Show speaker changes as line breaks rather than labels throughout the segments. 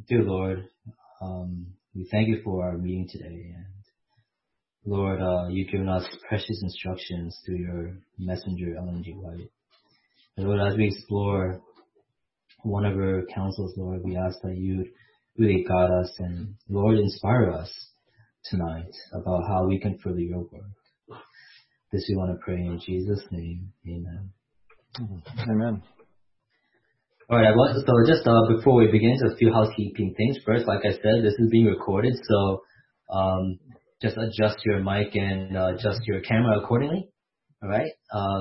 Dear Lord, we thank you for our meeting today. And Lord, you've given us precious instructions through your messenger, Ellen G. White. And Lord, as we explore one of your counsels, Lord, we ask that you really guide us and, Lord, inspire us tonight about how we can further your work. This we want to pray in Jesus' name. Amen.
Amen.
All right, so just before we begin, just a few housekeeping things. First, like I said, this is being recorded, so just adjust your mic and adjust your camera accordingly. All right.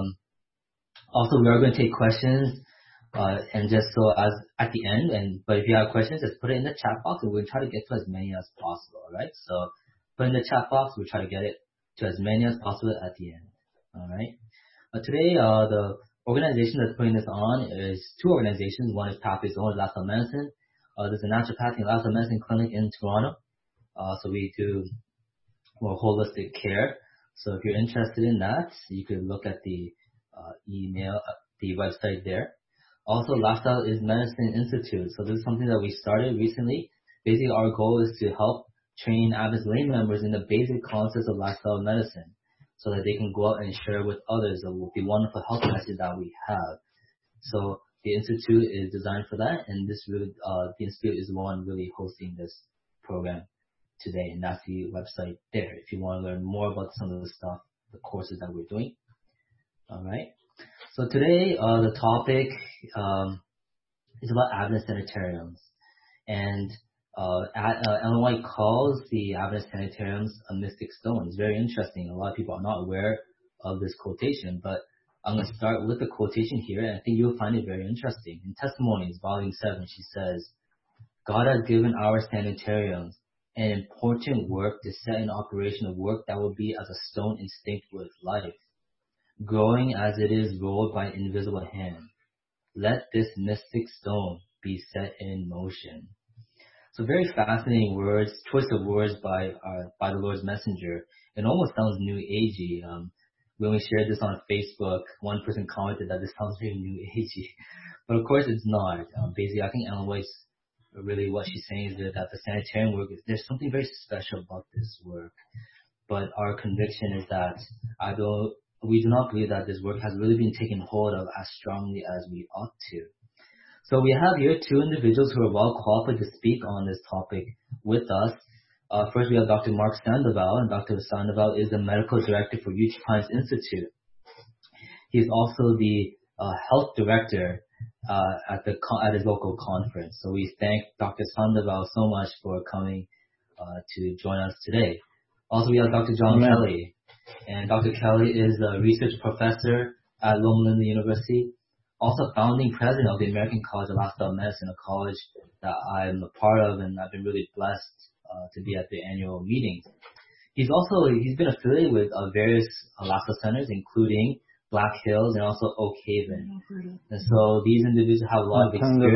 Also, we are going to take questions, and just so as at the end. But if you have questions, just put it in the chat box, and we'll try to get to as many as possible. All right. So put in the chat box. We'll try to get it to as many as possible at the end. All right. Today, the organization that's putting this on is two organizations. One is Pathways, one is Lifestyle Medicine. There's a naturopathic and lifestyle medicine clinic in Toronto. So we do holistic care. So if you're interested in that, you could look at the email, the website there. Also, Lifestyle is Medicine Institute. So this is something that we started recently. Basically, our goal is to help train Adventist lay members in the basic concepts of lifestyle medicine, so that they can go out and share with others the wonderful health message that we have. So the Institute is designed for that, and this really, the Institute is the one really hosting this program today, and that's the website there if you want to learn more about some of the stuff, the courses that we're doing. All right. So today, the topic is about Adventist sanitariums, and Ellen White calls the Adventist sanitariums a mystic stone. It's very interesting. A lot of people are not aware of this quotation, but I'm going to start with the quotation here, and I think you'll find it very interesting. In Testimonies, Volume 7, she says, God has given our sanitariums an important work to set in operation a work that will be as a stone instinct with life, growing as it is rolled by an invisible hand. Let this mystic stone be set in motion. So very fascinating words, choice of words by the Lord's messenger. It almost sounds new agey. When we shared this on Facebook, one person commented that this sounds very new agey, but of course it's not. Basically, I think Ellen White's really what she's saying is that the sanitarian work there's something very special about this work. But our conviction is that we do not believe that this work has really been taken hold of as strongly as we ought to. So we have here two individuals who are well qualified to speak on this topic with us. First, we have Dr. Mark Sandoval, and Dr. Sandoval is the medical director for Youth Times Institute. He's also the health director at his local conference. So we thank Dr. Sandoval so much for coming to join us today. Also, we have Dr. John Kelly, and Dr. Kelly is a research professor at Loma Linda University. Also founding president of the American College of Lifestyle Medicine, a college that I'm a part of, and I've been really blessed to be at the annual meetings. He's been affiliated with various lifestyle centers, including Black Hills and also Oak Haven. And so these individuals have a lot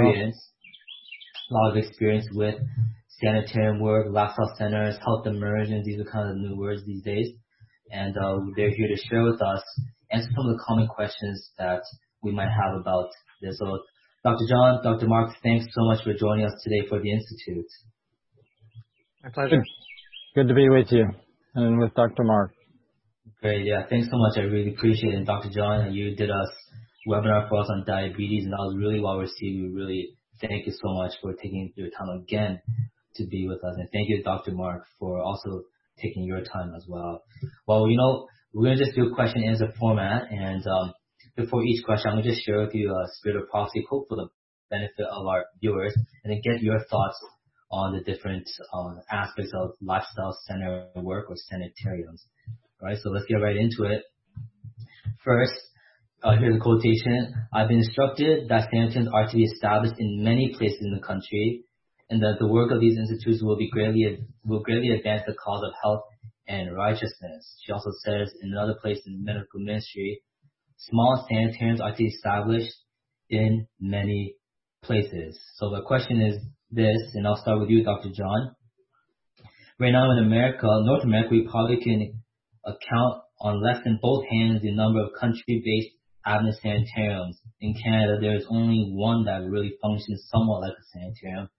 of experience with sanitarian work, lifestyle centers, health immersions. These are kind of new words these days. And they're here to share with us, answer some of the common questions that we might have about this. So Dr. John, Dr. Mark, thanks so much for joining us today for the Institute.
My pleasure. Good to be with you and with Dr. Mark.
Great, yeah, thanks so much. I really appreciate it. And Dr. John, you did a webinar for us on diabetes, and that was really well received. We really thank you so much for taking your time again to be with us. And thank you, Dr. Mark, for also taking your time as well. Well, we're going to just do a question and answer format, and before each question, I'm going to just share with you a Spirit of Prophecy quote for the benefit of our viewers, and then get your thoughts on the different aspects of lifestyle center work or sanitariums. All right, so let's get right into it. First, here's a quotation. I've been instructed that sanitariums are to be established in many places in the country, and that the work of these institutes will greatly advance the cause of health and righteousness. She also says in another place in medical ministry, small sanitariums are to be established in many places. So the question is this, and I'll start with you, Dr. John. Right now in North America, we probably can account on less than both hands the number of country-based Adventist sanitariums. In Canada, there is only one that really functions somewhat like a sanitarium.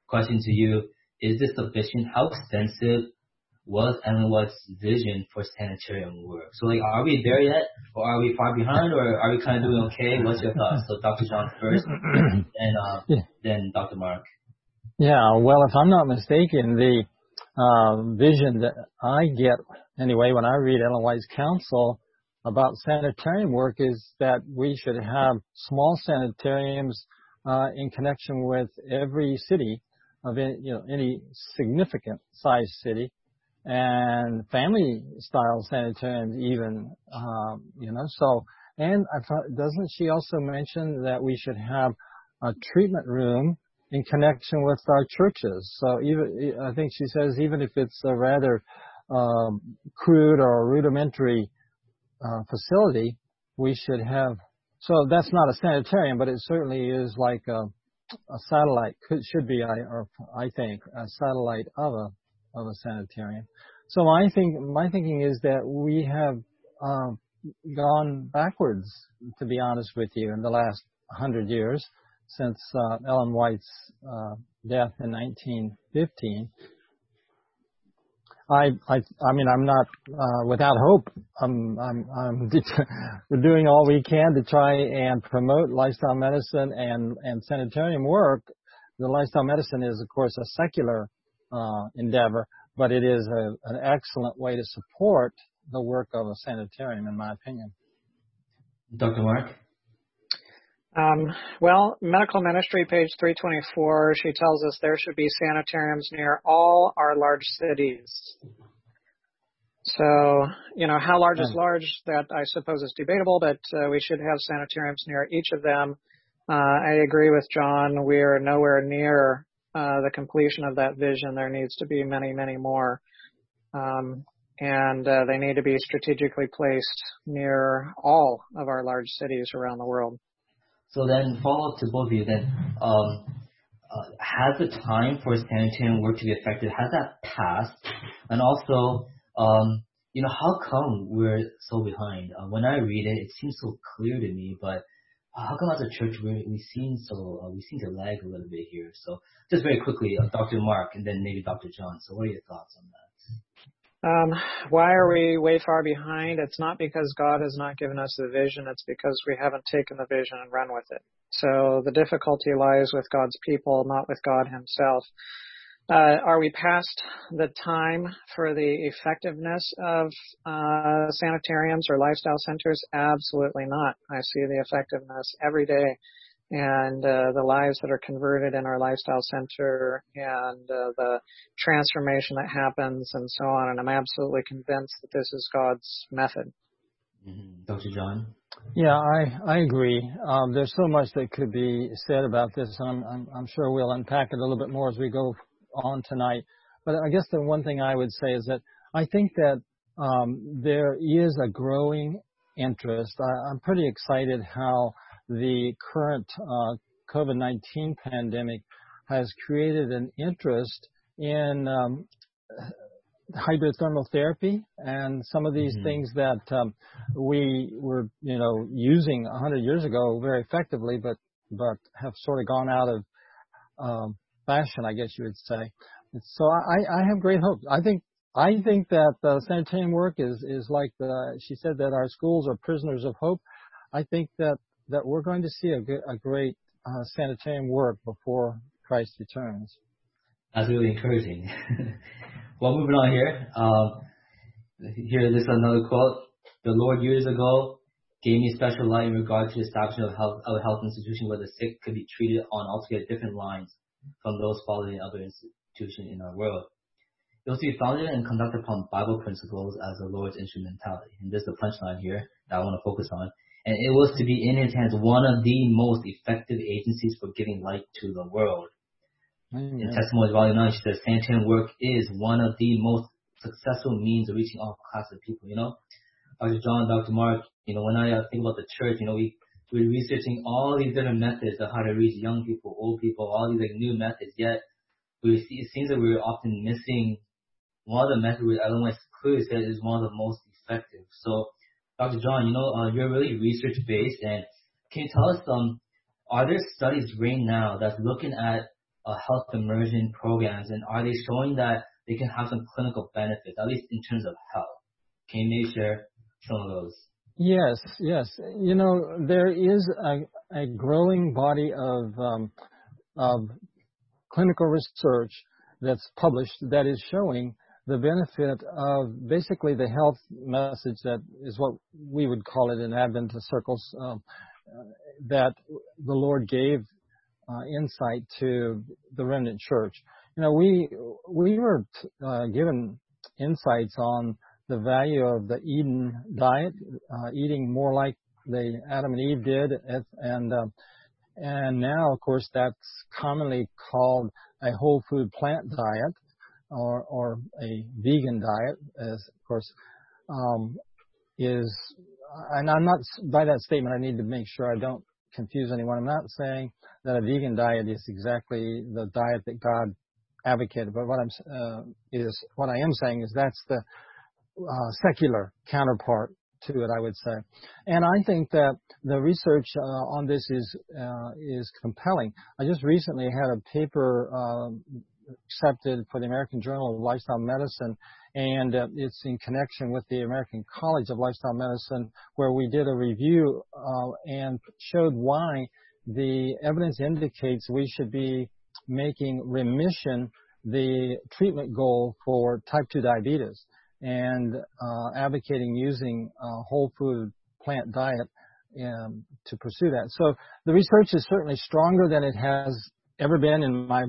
question to you, is this sufficient? How extensive was Ellen White's vision for sanitarium work? So, like, are we there yet? Or are we far behind? Or are we kind of doing okay? What's your thoughts? So, Dr. John first, and then Dr. Mark.
Yeah, well, if I'm not mistaken, the vision that I get, anyway, when I read Ellen White's counsel about sanitarium work is that we should have small sanitariums in connection with every city of any significant size city, and family style sanitariums even, so, and I thought, doesn't she also mention that we should have a treatment room in connection with our churches? So even, I think she says, even if it's a rather crude or rudimentary facility, we should have. So that's not a sanitarium, but it certainly is like a satellite. Should be, I think, a satellite of a sanitarium. So my thinking is that we have gone backwards, to be honest with you, in the last 100 years since Ellen White's death in 1915. I mean, I'm not without hope. We're doing all we can to try and promote lifestyle medicine and sanitarium work. The lifestyle medicine is, of course, a secular endeavor, but it is an excellent way to support the work of a sanitarium, in my opinion.
Dr. Mark?
Well, Medical Ministry, page 324, she tells us there should be sanitariums near all our large cities. So, how large is large, that I suppose is debatable, but we should have sanitariums near each of them. I agree with John. We are nowhere near the completion of that vision. There needs to be many, many more. And they need to be strategically placed near all of our large cities around the world.
So then, follow up to both of you then, has the time for sanitarium work to be effective, has that passed? And also, how come we're so behind? When I read it, it seems so clear to me, but how come as a church we seem to lag a little bit here? So just very quickly, Dr. Mark and then maybe Dr. John. So what are your thoughts on that?
Why are we way far behind? It's not because God has not given us the vision. It's because we haven't taken the vision and run with it. So the difficulty lies with God's people, not with God himself. Are we past the time for the effectiveness of sanitariums or lifestyle centers? Absolutely not. I see the effectiveness every day. And the lives that are converted in our lifestyle center and the transformation that happens and so on. And I'm absolutely convinced that this is God's method.
Mm-hmm. Dr. John?
Yeah, I agree. There's so much that could be said about this. I'm sure we'll unpack it a little bit more as we go on tonight. But I guess the one thing I would say is that I think that there is a growing interest. I'm pretty excited how the current COVID-19 pandemic has created an interest in hydrothermal therapy and some of these things that we were, using 100 years ago very effectively, but have sort of gone out of fashion, I guess you would say. So I have great hope. I think that sanitarium work is like she said that our schools are prisoners of hope. I think that we're going to see a great sanitarium work before Christ returns.
That's really encouraging. Well, moving on here. Here, this is another quote. The Lord years ago gave me special light in regard to the establishment of a health institution where the sick could be treated on altogether different lines from those followed in other institutions in our world. It was to be founded and conducted upon Bible principles as the Lord's instrumentality. And this is the punchline here that I want to focus on. And it was to be in his hands one of the most effective agencies for giving light to the world. Mm-hmm. In Testimonies Volume 9, she says, sanitarium work is one of the most successful means of reaching all classes of people, Dr. John, Dr. Mark, when I think about the church, we're researching all these different methods of how to reach young people, old people, all these new methods, yet it seems that we're often missing one of the methods which Ellen White clearly said is one of the most effective. So, Dr. John, you're really research-based, and can you tell us, are there studies right now that's looking at health immersion programs, and are they showing that they can have some clinical benefits, at least in terms of health? Can you maybe share some of those?
Yes. You know, there is a growing body of clinical research that's published that is showing the benefit of basically the health message that is what we would call it in Adventist circles, that the Lord gave insight to the remnant church. You know, we were given insights on the value of the Eden diet, eating more like the Adam and Eve did, and now, of course, that's commonly called a whole food plant diet, or a vegan diet, as of course is. And I'm not, by that statement, I need to make sure I don't confuse anyone. I'm not saying that a vegan diet is exactly the diet that God advocated, but what I am saying is that's the secular counterpart to it, I would say. And I think that the research on this is compelling. I just recently had a paper accepted for the American Journal of Lifestyle Medicine, and it's in connection with the American College of Lifestyle Medicine, where we did a review and showed why the evidence indicates we should be making remission the treatment goal for type 2 diabetes, and advocating using a whole food plant diet to pursue that. So the research is certainly stronger than it has ever been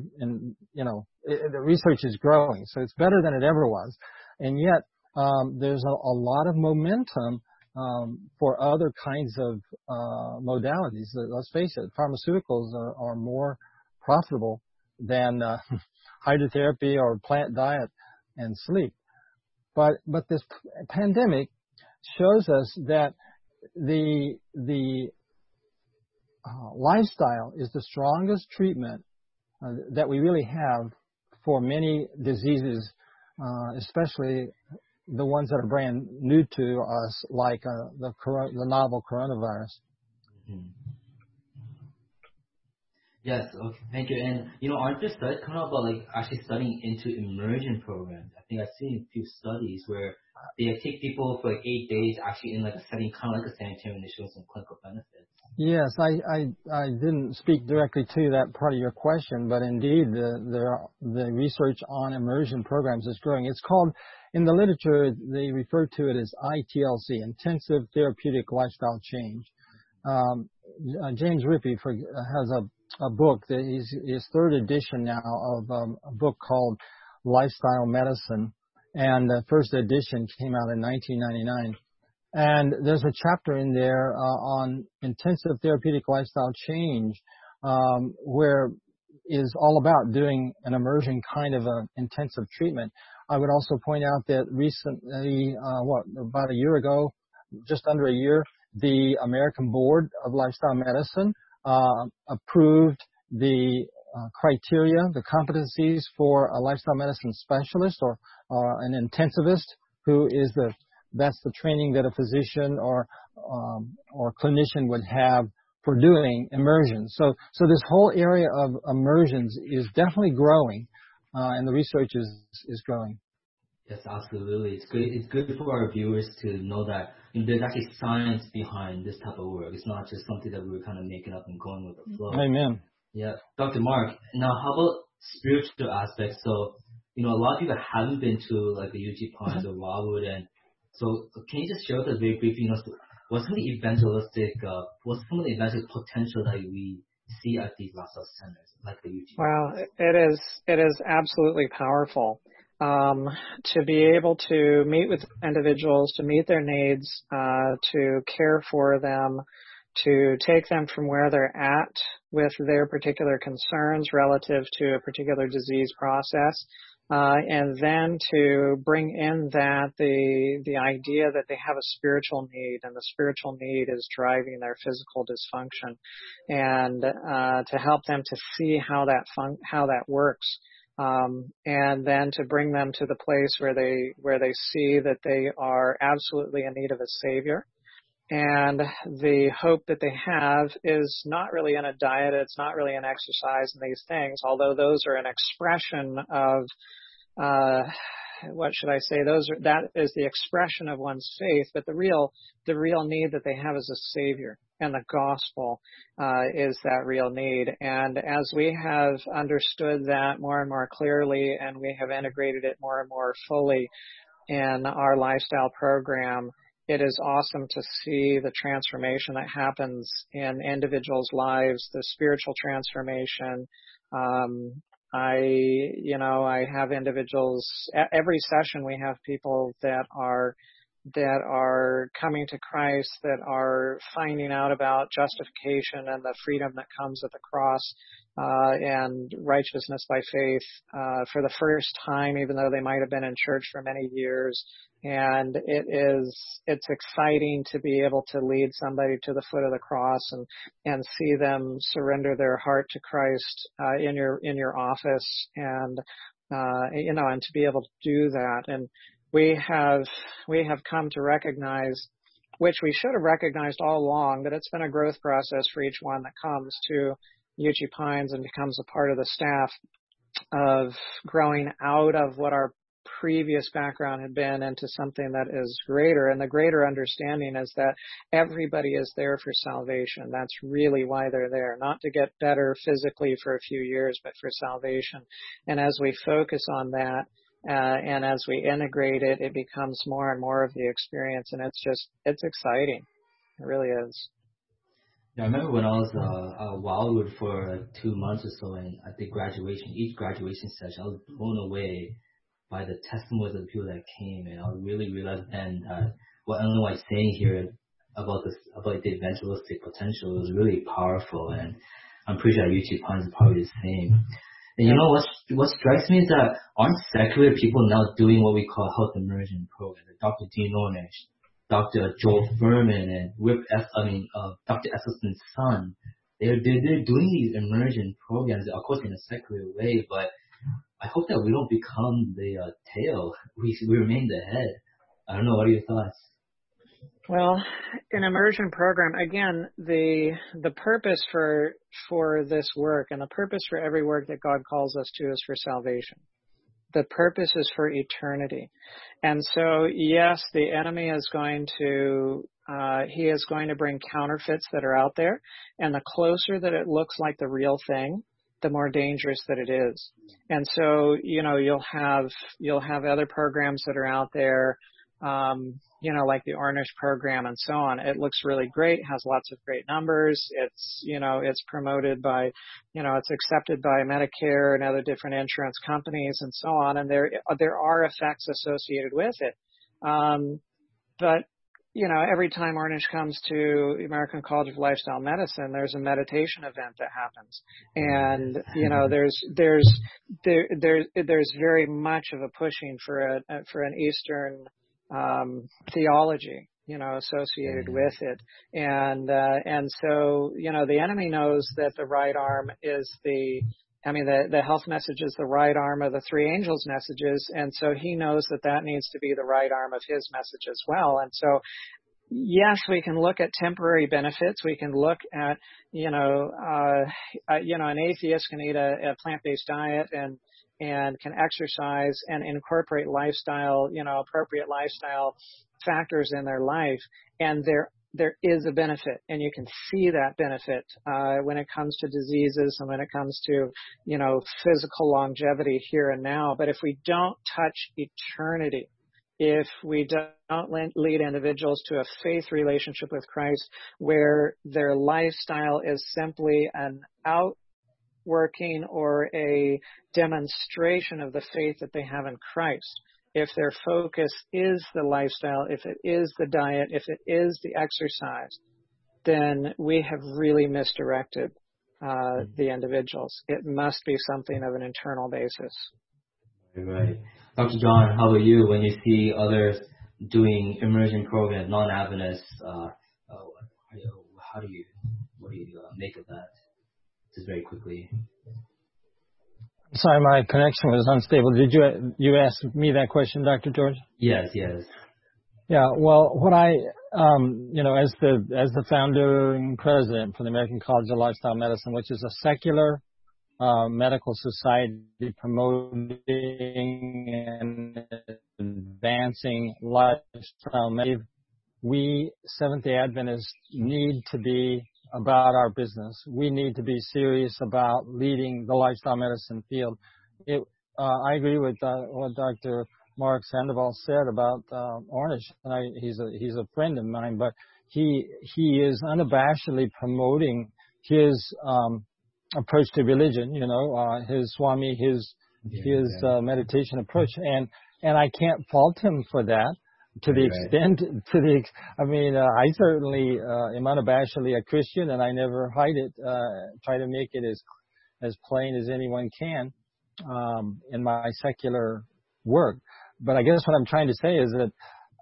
the research is growing, so it's better than it ever was. And yet, there's a lot of momentum for other kinds of modalities. Let's face it, pharmaceuticals are more profitable than hydrotherapy or plant diet and sleep. But this pandemic shows us that the lifestyle is the strongest treatment that we really have for many diseases, especially the ones that are brand new to us, like the novel coronavirus.
Mm-hmm. Yes, okay, thank you. And, aren't there studies coming out about, actually studying into immersion programs? I think I've seen a few studies where they take people for 8 days actually in a setting kind of like a sanitarium, and they show some clinical benefits.
Yes, I didn't speak directly to that part of your question, but indeed the research on immersion programs is growing. It's called, in the literature, they refer to it as ITLC, Intensive Therapeutic Lifestyle Change. James Rippey has a book that is his third edition now of a book called Lifestyle Medicine, and the first edition came out in 1999. And there's a chapter in there on intensive therapeutic lifestyle change, where is all about doing an immersion kind of a intensive treatment. I would also point out that recently, about a year ago, just under a year, the American Board of Lifestyle Medicine approved the criteria, the competencies for a lifestyle medicine specialist or an intensivist, that's the training that a physician or clinician would have for doing immersions. So this whole area of immersions is definitely growing, and the research is growing.
Yes, absolutely. It's good for our viewers to know that there's actually science behind this type of work. It's not just something that we were kind of making up and going with the flow.
Amen.
Yeah. Dr. Mark, now how about spiritual aspects? So, a lot of people haven't been to the UG Pines or Wildwood, and so can you just share with us very briefly, what's some of the evangelistic potential that we see at these lifestyle centers, like the UG?
Well, it is absolutely powerful. To be able to meet with individuals, to meet their needs, to care for them, to take them from where they're at with their particular concerns relative to a particular disease process, and then to bring in that the idea that they have a spiritual need, and the spiritual need is driving their physical dysfunction, and to help them to see how that works. And then to bring them to the place where they see that they are absolutely in need of a savior, And the hope that they have is not really in a diet. It's not really in exercise and these things, although those are an expression of, what should I say? That is the expression of one's faith, but the real need that they have is a Savior, and the gospel is that real need. And as we have understood that more and more clearly, and we have integrated it more and more fully in our lifestyle program, it is awesome to see the transformation that happens in individuals' lives, the spiritual transformation. I have individuals, every session we have people that are coming to Christ, that are finding out about justification and the freedom that comes at the cross, and righteousness by faith, for the first time, even though they might have been in church for many years. And it's exciting to be able to lead somebody to the foot of the cross and see them surrender their heart to Christ, in your office, and to be able to do that. And we have come to recognize, which we should have recognized all along, that it's been a growth process for each one that comes to Uchee Pines and becomes a part of the staff, of growing out of what our previous background had been into something that is greater. And the greater understanding is that everybody is there for salvation. That's really why they're there, not to get better physically for a few years, but for salvation. And as we focus on that, and as we integrate it, it becomes more and more of the experience. And it's exciting. It really is.
Yeah, I remember when I was at Wildwood for 2 months or so, and at the each graduation session, I was blown away by the testimonies of the people that came, and I really realized then that what Ellen White's saying here about the evangelistic potential is really powerful, and I'm pretty sure Uchee Pines is probably the same. And you know what strikes me is that aren't secular people now doing what we call health immersion programs? Dr. Dean Ornish, Dr. Joel Furman, and Dr. Esselstyn's son. They're doing these immersion programs, of course, in a secular way, but I hope that we don't become the tail. We remain the head. I don't know. What are your thoughts?
Well, an immersion program, again, the purpose for this work, and the purpose for every work that God calls us to, is for salvation. The purpose is for eternity. And so, yes, the enemy is going to bring counterfeits that are out there. And the closer that it looks like the real thing, the more dangerous that it is. And so, you'll have other programs that are out there, like the Ornish program and so on. It looks really great, has lots of great numbers. It's promoted by, it's accepted by Medicare and other different insurance companies and so on. And there are effects associated with it. But every time Ornish comes to the American College of Lifestyle Medicine, there's a meditation event that happens. And, there's very much of a pushing for an Eastern theology, associated with it. And so, the enemy knows that the right arm is the health message is the right arm of the three angels' messages. And so he knows that needs to be the right arm of his message as well. And so, yes, we can look at temporary benefits. We can look at, an atheist can eat a plant-based diet and can exercise and incorporate lifestyle, appropriate lifestyle factors in their life. And there is a benefit, and you can see that benefit when it comes to diseases and when it comes to, physical longevity here and now. But if we don't touch eternity, if we don't lead individuals to a faith relationship with Christ where their lifestyle is simply an outworking or a demonstration of the faith that they have in Christ, if their focus is the lifestyle, if it is the diet, if it is the exercise, then we have really misdirected the individuals. It must be something of an internal basis.
Right. Dr. John, how about you? When you see others doing immersion programs, non-Adventists, what do you make of that? Just very quickly.
Sorry, my connection was unstable. Did you ask me that question, Dr. George?
Yes.
Yeah, well, what I As the founding president for the American College of Lifestyle Medicine, which is a secular medical society promoting and advancing lifestyle medicine, we Seventh-day Adventists need to be about our business. We need to be serious about leading the lifestyle medicine field. I agree with what Dr. Mark Sandoval said about Ornish, and he's a friend of mine, but he is unabashedly promoting his approach to religion, his Swami, his meditation approach, and I can't fault him for that. To the extent, I certainly am unabashedly a Christian, and I never hide it. Try to make it as plain as anyone can in my secular work. But I guess what I'm trying to say is that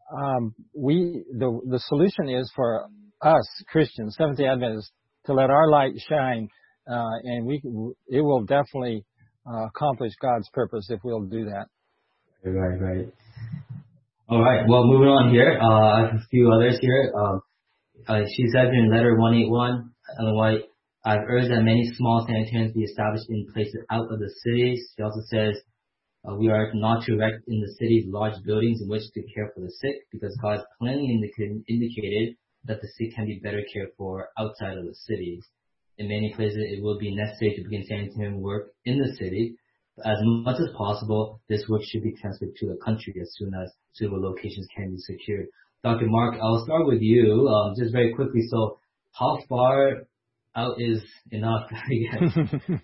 the solution is for us Christians, Seventh-day Adventists, to let our light shine, and it will definitely accomplish God's purpose if we'll do that.
Right. All right. Well, moving on here. I have a few others here. She says in letter 181, Ellen White, I've urged that many small sanitariums be established in places out of the cities. She also says, we are not to erect in the cities large buildings in which to care for the sick, because God has plainly indicated that the sick can be better cared for outside of the cities. In many places, it will be necessary to begin sanitarium work in the city. As much as possible, this work should be transferred to the country as soon as suitable locations can be secured. Dr. Mark, I'll start with you, just very quickly. So how far out is enough, I guess?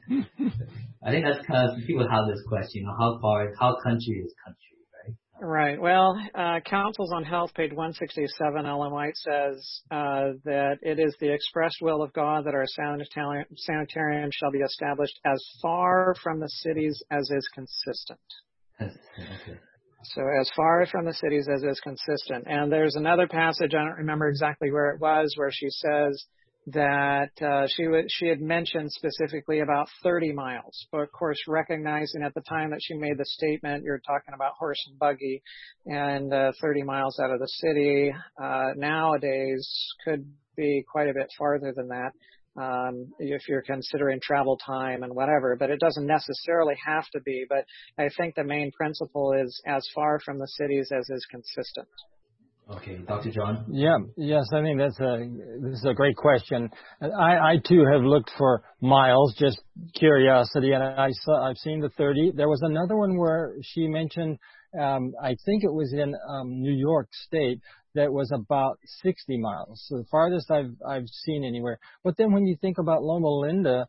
I think that's kind of, people have this question, how country is country, right?
Right. Well, Councils on Health, page 167, Ellen White says that it is the expressed will of God that our sanitarium shall be established as far from the cities as is consistent.
Okay.
So as far from the cities as is consistent. And there's another passage, I don't remember exactly where it was, where she says that she had mentioned specifically about 30 miles. But of course, recognizing at the time that she made the statement, you're talking about horse and buggy, and 30 miles out of the city nowadays could be quite a bit farther than that if you're considering travel time and whatever. But it doesn't necessarily have to be. But I think the main principle is as far from the cities as is consistent.
Okay, Dr. John?
Yes, I think this is a great question. I too have looked for miles, just curiosity, and I've seen the 30. There was another one where she mentioned, I think it was in New York State, that was about 60 miles. So the farthest I've seen anywhere. But then when you think about Loma Linda,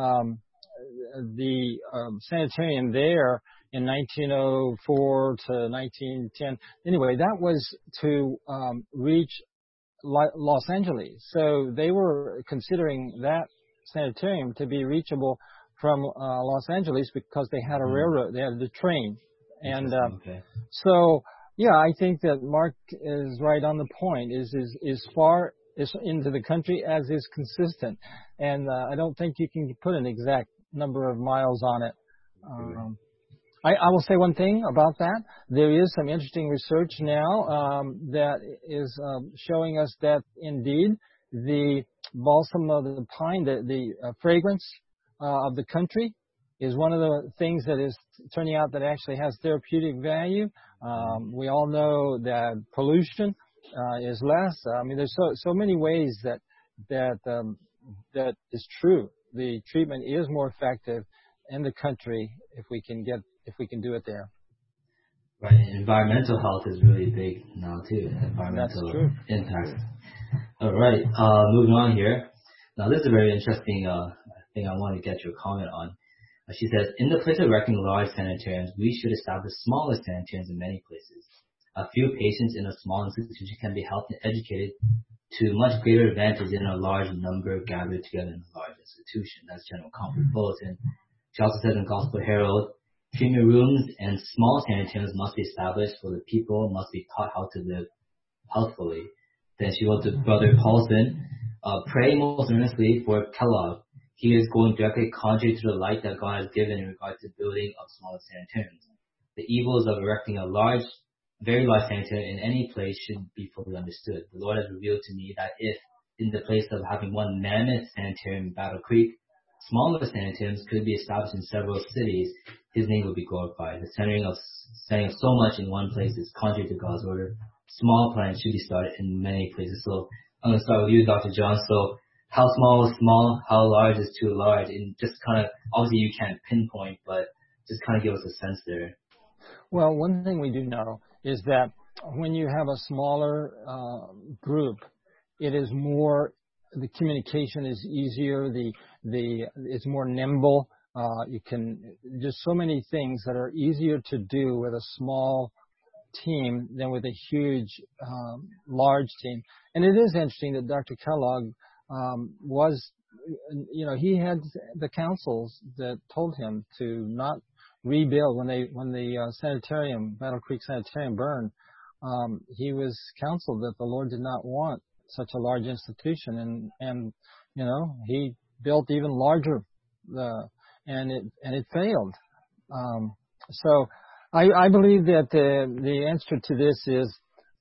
the sanitarium there in 1904 to 1910. Anyway, that was to reach Los Angeles. So they were considering that sanitarium to be reachable from Los Angeles because they had a railroad, they had the train. And so, yeah, I think that Mark is right on the point, is far is into the country as is consistent. And I don't think you can put an exact number of miles on it. I will say one thing about that. There is some interesting research now that is showing us that indeed the balsam of the pine, the fragrance of the country, is one of the things that is turning out that actually has therapeutic value. We all know that pollution is less. I mean, there's so many ways that is true. The treatment is more effective in the country if we can do it there.
Right. Environmental health is really big now too. Environmental impact. All right. Moving on here. Now this is a very interesting thing I want to get your comment on. She says, in the place of erecting large sanitariums, we should establish smaller sanitariums in many places. A few patients in a small institution can be helped and educated to much greater advantage than a large number gathered together in a large institution. That's General Conference Bulletin. She also says in Gospel Herald, treatment rooms and small sanitariums must be established for the people must be taught how to live healthfully. Then she wrote to Brother Paulson, pray most earnestly for Kellogg. He is going directly contrary to the light that God has given in regard to building of smaller sanitariums. The evils of erecting a large very large sanitarium in any place should be fully understood. The Lord has revealed to me that if in the place of having one mammoth sanitarium in Battle Creek, smaller sanitariums could be established in several cities, His name will be glorified. The centering of so much in one place is contrary to God's order. Small plans should be started in many places. So I'm going to start with you, Dr. John. So how small is small? How large is too large? And just kind of, obviously you can't pinpoint, but just kind of give us a sense there.
Well, one thing we do know is that when you have a smaller group, it is more, the communication is easier, it's more nimble. You can, just so many things that are easier to do with a small team than with a huge, large team. And it is interesting that Dr. Kellogg was, he had the councils that told him to not rebuild when the sanitarium, Battle Creek Sanitarium, burned. He was counseled that the Lord did not want such a large institution, and he built even larger, and it failed. So I believe that the answer to this is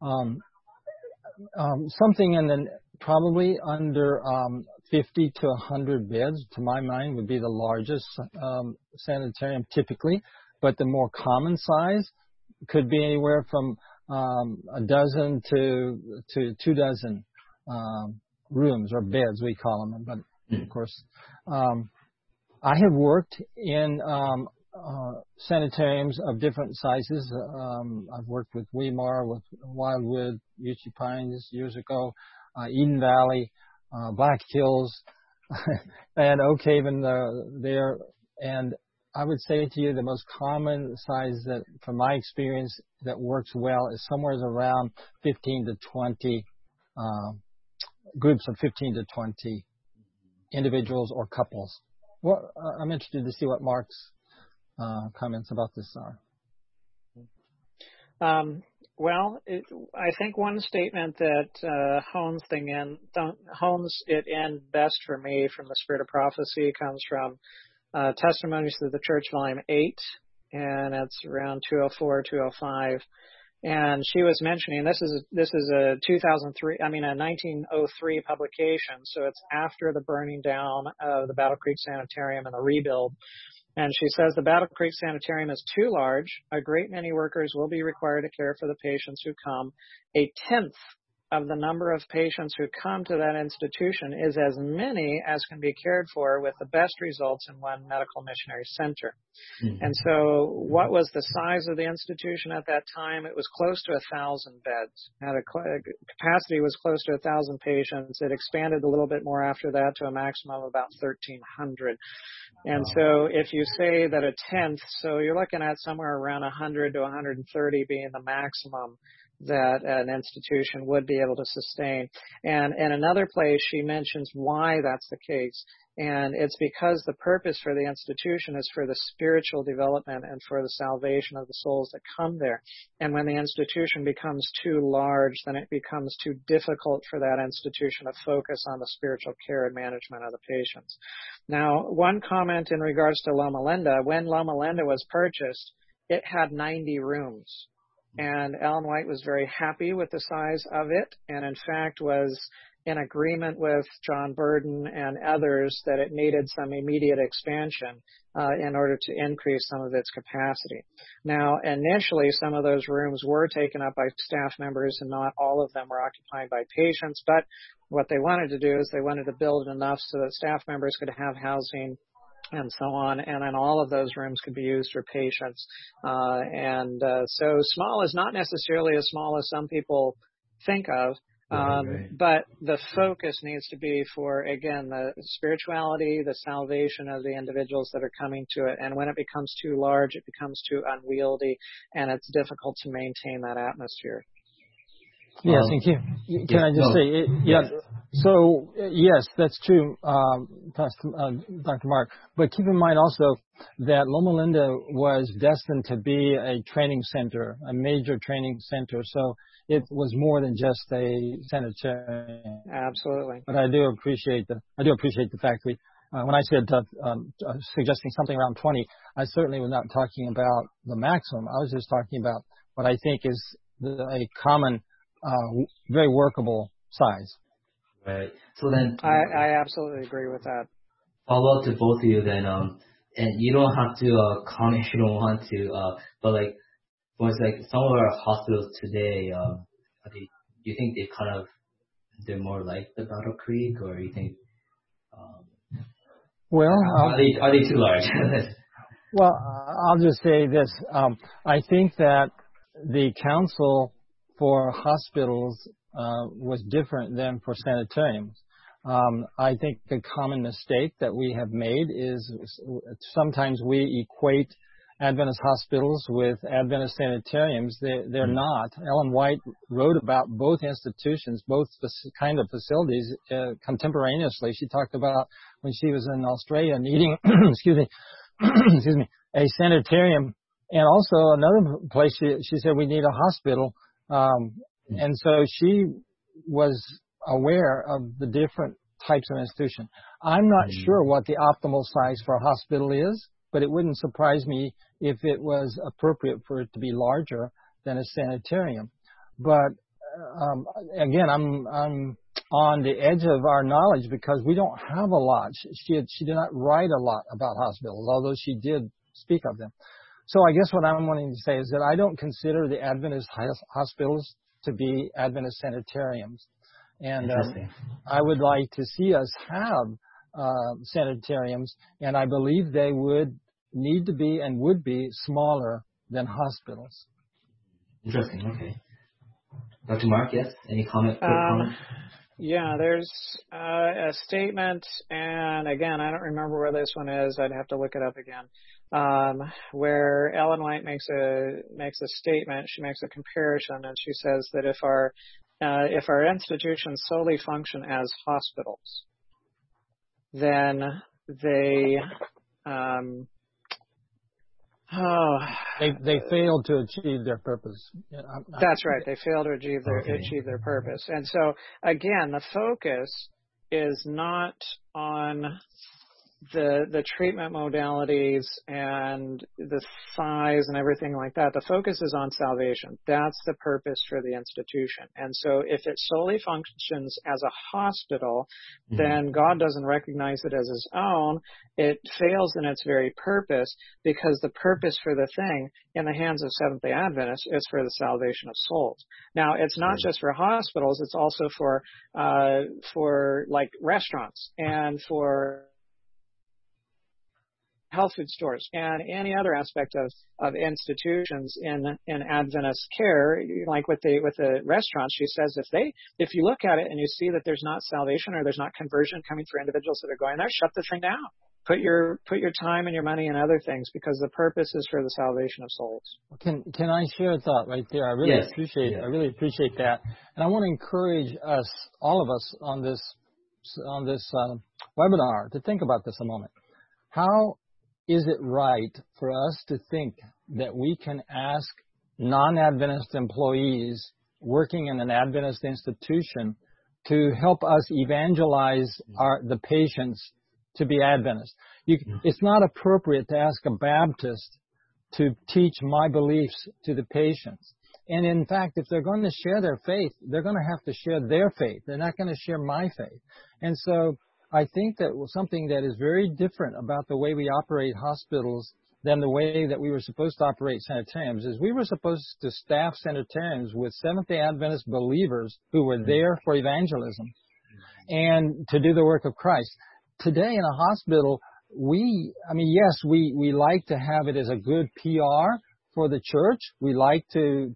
something in the probably under 50 to 100 beds, to my mind, would be the largest sanitarium typically, but the more common size could be anywhere from a dozen to 2 dozen rooms, or beds we call them. But of course, I have worked in sanitariums of different sizes. I've worked with Weimar, with Wildwood, Uchee Pines years ago, Eden Valley, Black Hills, and Oak Haven there. And I would say to you the most common size that, from my experience, that works well is somewhere around 15 to 20 groups of 15 to 20 individuals or couples. Well, I'm interested to see what Mark's comments about this are.
Well, I think one statement that hones it in best for me from the Spirit of Prophecy comes from Testimonies to the Church, Volume 8, and it's around 204, 205. And she was mentioning this is a 1903 publication, so it's after the burning down of the Battle Creek Sanitarium and the rebuild. And she says the Battle Creek Sanitarium is too large. A great many workers will be required to care for the patients who come. 1/10 of the number of patients who come to that institution is as many as can be cared for with the best results in one medical missionary center. Mm-hmm. And so what was the size of the institution at that time? It was close to 1,000 beds. Capacity was close to 1,000 patients. It expanded a little bit more after that to a maximum of about 1,300. And so if you say that 1/10, so you're looking at somewhere around 100 to 130 being the maximum that an institution would be able to sustain. And in another place, she mentions why that's the case. And it's because the purpose for the institution is for the spiritual development and for the salvation of the souls that come there. And when the institution becomes too large, then it becomes too difficult for that institution to focus on the spiritual care and management of the patients. Now, one comment in regards to Loma Linda. When Loma Linda was purchased, it had 90 rooms. And Ellen White was very happy with the size of it, and in fact was in agreement with John Burden and others that it needed some immediate expansion in order to increase some of its capacity. Now, initially, some of those rooms were taken up by staff members, and not all of them were occupied by patients. But what they wanted to do is they wanted to build enough so that staff members could have housing and so on, and then all of those rooms could be used for patients. So small is not necessarily as small as some people think of, but the focus needs to be for, again, the spirituality, the salvation of the individuals that are coming to it. And when it becomes too large, it becomes too unwieldy, and it's difficult to maintain that atmosphere.
Yes, thank you. Can I just say, so yes, that's true, Dr. Mark. But keep in mind also that Loma Linda was destined to be a training center, a major training center. So it was more than just a sanitarium.
Absolutely.
But I do appreciate the fact that when I said suggesting something around 20, I certainly was not talking about the maximum. I was just talking about what I think is a common, very workable size.
Right. So then,
I absolutely agree with that.
follow up to both of you then, and you don't have to comment if you don't want to, but like, for like some of our hospitals today, do you think they're more like the Battle Creek, or you think,
Well,
are they too large?
well, I'll just say this. I think that the council for hospitals was different than for sanitariums. I think a common mistake that we have made is sometimes we equate Adventist hospitals with Adventist sanitariums. They're not. Ellen White wrote about both institutions, both kind of facilities contemporaneously. She talked about when she was in Australia needing, excuse me, a sanitarium, and also another place she said we need a hospital. And so she was aware of the different types of institution. I'm not sure what the optimal size for a hospital is, but it wouldn't surprise me if it was appropriate for it to be larger than a sanitarium. But again, I'm on the edge of our knowledge because we don't have a lot. She did not write a lot about hospitals, although she did speak of them. So I guess what I'm wanting to say is that I don't consider the Adventist hospitals to be Adventist sanitariums. And I would like to see us have sanitariums, and I believe they would need to be and would be smaller than hospitals.
Interesting. Okay. Dr. Mark, yes? Any comment?
Yeah, there's a statement, and again, I don't remember where this one is. I'd have to look it up again. Where Ellen White makes a statement. She makes a comparison, and she says that if our institutions solely function as hospitals, then they
they failed to achieve their purpose.
That's right. They failed to achieve their purpose. And so again, the focus is not on the treatment modalities and the size and everything like that. The focus is on salvation. That's the purpose for the institution. And so if it solely functions as a hospital, then God doesn't recognize it as his own. It fails in its very purpose, because the purpose for the thing in the hands of Seventh-day Adventists is for the salvation of souls. Now, it's not just for hospitals. It's also for like restaurants and for health food stores and any other aspect of institutions in Adventist care, like with the restaurants. She says if you look at it and you see that there's not salvation or there's not conversion coming for individuals that are going there, shut the thing down. Put your time and your money in other things, because the purpose is for the salvation of souls.
Can I share a thought right there? I really appreciate that, and I want to encourage us, all of us, on this webinar to think about this a moment. How is it right for us to think that we can ask non-Adventist employees working in an Adventist institution to help us evangelize the patients to be Adventist? It's not appropriate to ask a Baptist to teach my beliefs to the patients. And in fact, if they're going to share their faith, they're going to have to share their faith. They're not going to share my faith. And so I think that something that is very different about the way we operate hospitals than the way that we were supposed to operate sanitariums is we were supposed to staff sanitariums with Seventh-day Adventist believers who were there for evangelism and to do the work of Christ. Today in a hospital, we like to have it as a good PR for the church. We like to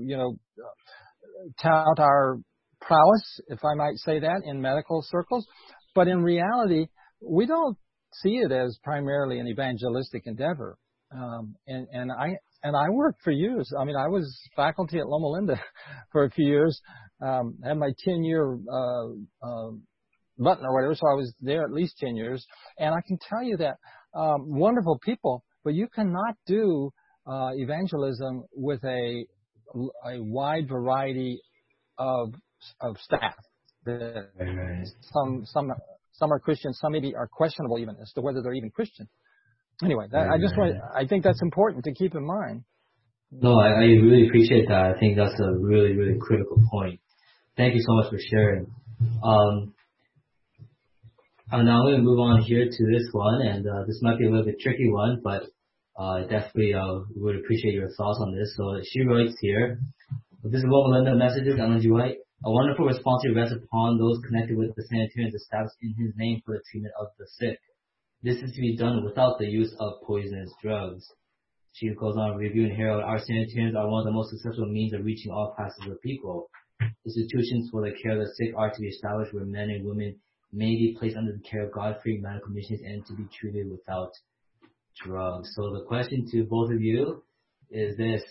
tout our prowess, if I might say that, in medical circles. But in reality, we don't see it as primarily an evangelistic endeavor. And I worked for years. I mean, I was faculty at Loma Linda for a few years, had my 10-year button or whatever, so I was there at least 10 years. And I can tell you that wonderful people, but you cannot do evangelism with a wide variety of staff. Some are Christian, some maybe are questionable even as to whether they're even Christian. Anyway, I think that's important to keep in mind.
No, I really appreciate that. I think that's a really, really critical point. Thank you so much for sharing. And now I'm going to move on here to this one, and this might be a little bit tricky one, but definitely would appreciate your thoughts on this. So she writes here, this is what Melinda messages, Ellen G. White. A wonderful response rests upon those connected with the sanitariums established in his name for the treatment of the sick. This is to be done without the use of poisonous drugs. She goes on reviewing here, our sanitariums are one of the most successful means of reaching all classes of people. Institutions for the care of the sick are to be established where men and women may be placed under the care of God-free medical missions and to be treated without drugs. So the question to both of you is this,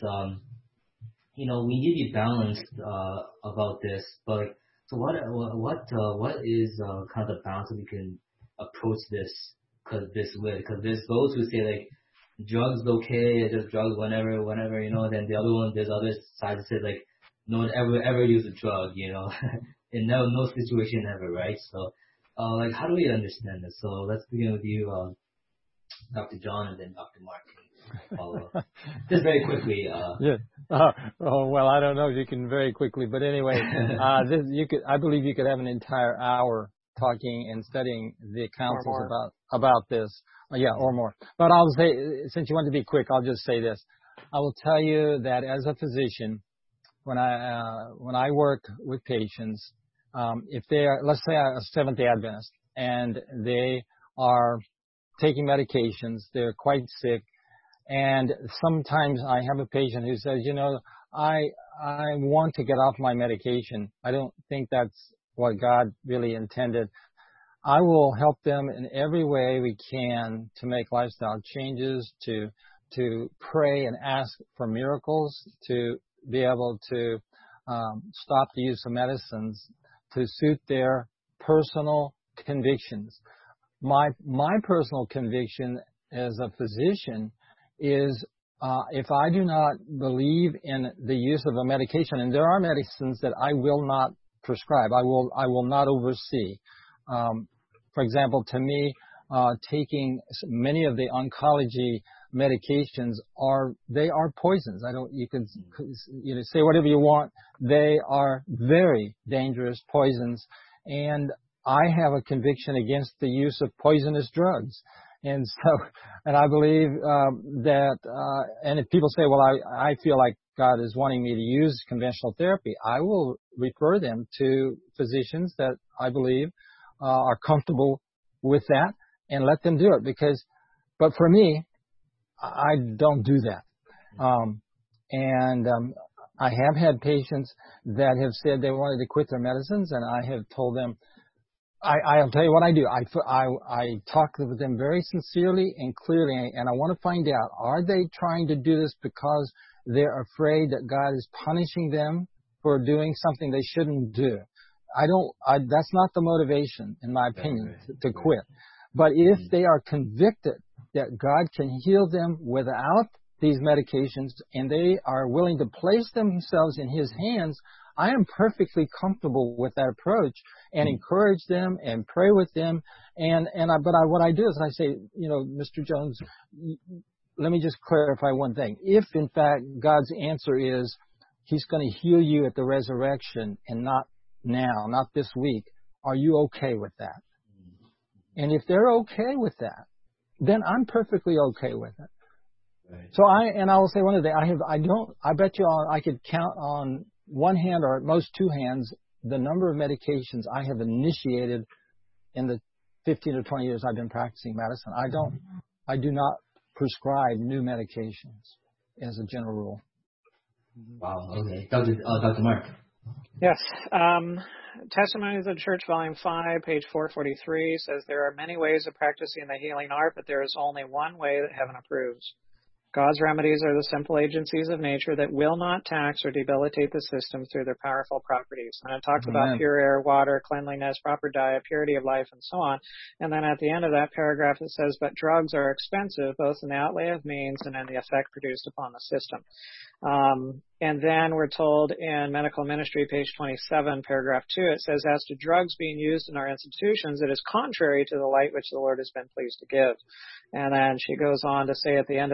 we need to be balanced about this, but so what is kind of the balance that we can approach this with? Because there's those who say like drugs okay, just drugs whenever, then the other one, there's other sides that say like no one ever use a drug, in no situation ever, right? So like how do we understand this? So let's begin with you, Dr. John, and then Dr. Mark. Follow up. Just very quickly.
Yeah. Well, I don't know if you can very quickly, but anyway, I believe you could have an entire hour talking and studying the councils about this. Yeah, or more. But I'll say, since you want to be quick, I'll just say this. I will tell you that as a physician, when I work with patients, if they are, let's say, a Seventh-day Adventist, and they are taking medications, they're quite sick, and sometimes I have a patient who says, I want to get off my medication. I don't think that's what God really intended. I will help them in every way we can to make lifestyle changes, to pray and ask for miracles, to be able to stop the use of medicines to suit their personal convictions. My personal conviction as a physician is if I do not believe in the use of a medication, and there are medicines that I will not prescribe, I will not oversee. For example, to me, taking many of the oncology medications are poisons. You can say whatever you want. They are very dangerous poisons, and I have a conviction against the use of poisonous drugs. And I believe and if people say, well, I feel like God is wanting me to use conventional therapy, I will refer them to physicians that I believe are comfortable with that and let them do it. But for me, I don't do that. I have had patients that have said they wanted to quit their medicines, and I have told them, I'll tell you what I do. I talk with them very sincerely and clearly, and I want to find out, are they trying to do this because they're afraid that God is punishing them for doing something they shouldn't do? That's not the motivation, in my opinion, to quit. But if they are convicted that God can heal them without these medications, and they are willing to place themselves in His hands, I am perfectly comfortable with that approach and encourage them and pray with them. What I do is I say, Mr. Jones, let me just clarify one thing. If in fact God's answer is He's going to heal you at the resurrection and not now, not this week, are you okay with that? And if they're okay with that, then I'm perfectly okay with it. Right. So I will say one other thing. I bet you I could count on one hand or at most two hands the number of medications I have initiated in the 15 or 20 years I've been practicing medicine. I do not prescribe new medications as a general rule.
Wow. Okay. Dr. Mark.
Yes. Testimonies of the Church, Volume 5, page 443 says, there are many ways of practicing the healing art, but there is only one way that heaven approves. God's remedies are the simple agencies of nature that will not tax or debilitate the system through their powerful properties. And it talks about pure air, water, cleanliness, proper diet, purity of life, and so on. And then at the end of that paragraph it says, but drugs are expensive, both in the outlay of means and in the effect produced upon the system. And then we're told in Medical Ministry, page 27, paragraph 2, it says, as to drugs being used in our institutions, it is contrary to the light which the Lord has been pleased to give. And then she goes on to say at the end of that paragraph,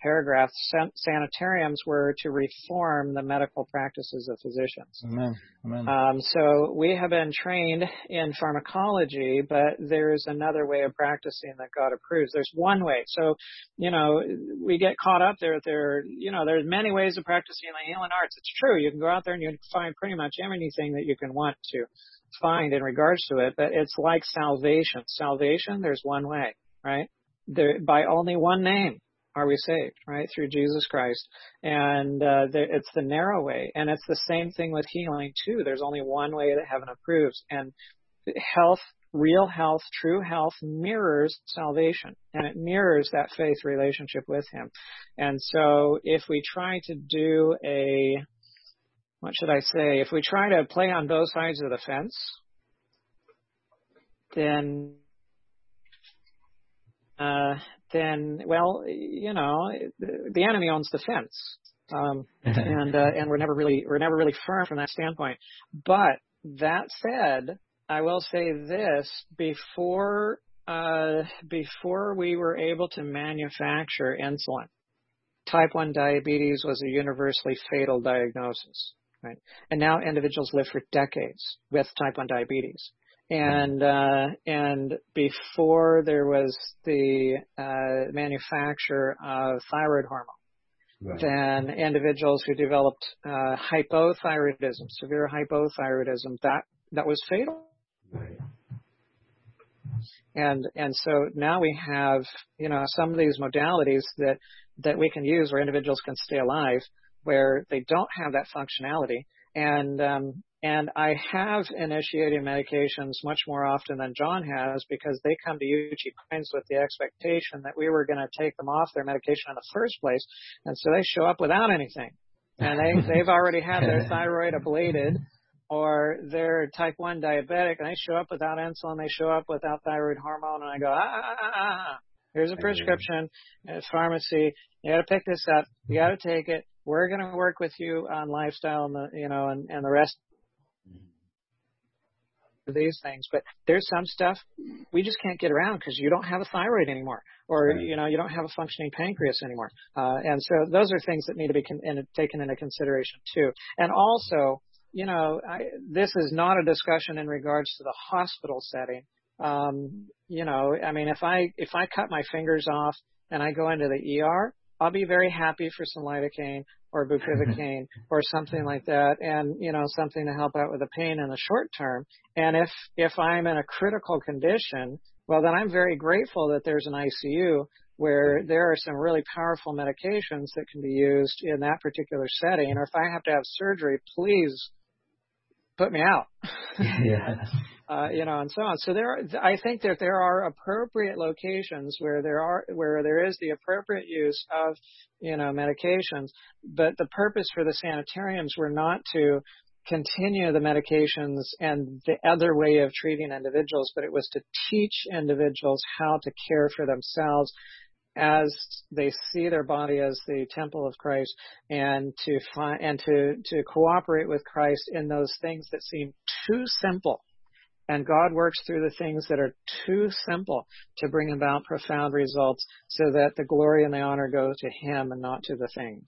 paragraph, sanitariums were to reform the medical practices of physicians.
Amen. Amen.
So we have been trained in pharmacology, but there's another way of practicing that God approves. There's one way. So, we get caught up there. There's many ways of practicing the healing arts. It's true. You can go out there and you can find pretty much anything that you can want to find in regards to it, but it's like salvation. Salvation, there's one way, right? By only one name are we saved, right? Through Jesus Christ. And it's the narrow way. And it's the same thing with healing, too. There's only one way that heaven approves. And health, real health, true health mirrors salvation. And it mirrors that faith relationship with Him. And so if we try to do if we try to play on both sides of the fence, then well, the enemy owns the fence, and we're never really firm from that standpoint. But that said, I will say this: before we were able to manufacture insulin, type 1 diabetes was a universally fatal diagnosis, right? And now individuals live for decades with type 1 diabetes. And before there was the manufacture of thyroid hormone, right, then individuals who developed hypothyroidism, severe hypothyroidism, that was fatal. Right. And so now we have some of these modalities that we can use where individuals can stay alive, where they don't have that functionality. And I have initiated medications much more often than John has, because they come to Uchee Pines with the expectation that we were going to take them off their medication in the first place. And so they show up without anything. And they've already had their thyroid ablated, or they're type 1 diabetic, and they show up without insulin, they show up without thyroid hormone, and I go, here's a prescription at a pharmacy. You got to pick this up. You got to take it. We're going to work with you on lifestyle and the rest of these things. But there's some stuff we just can't get around because you don't have a thyroid anymore, or right, you don't have a functioning pancreas anymore. And so those are things that need to be taken into consideration too. And also, this is not a discussion in regards to the hospital setting. If I cut my fingers off and I go into the ER, I'll be very happy for some lidocaine or bupivacaine or something like that, and something to help out with the pain in the short term. And if I'm in a critical condition, well, then I'm very grateful that there's an ICU where there are some really powerful medications that can be used in that particular setting. Or if I have to have surgery, please put me out.
Yeah.
And so on. So I think that there are appropriate locations where there is the appropriate use of, medications, but the purpose for the sanitariums were not to continue the medications and the other way of treating individuals, but it was to teach individuals how to care for themselves as they see their body as the temple of Christ, and to cooperate with Christ in those things that seem too simple. And God works through the things that are too simple to bring about profound results, so that the glory and the honor go to Him and not to the things.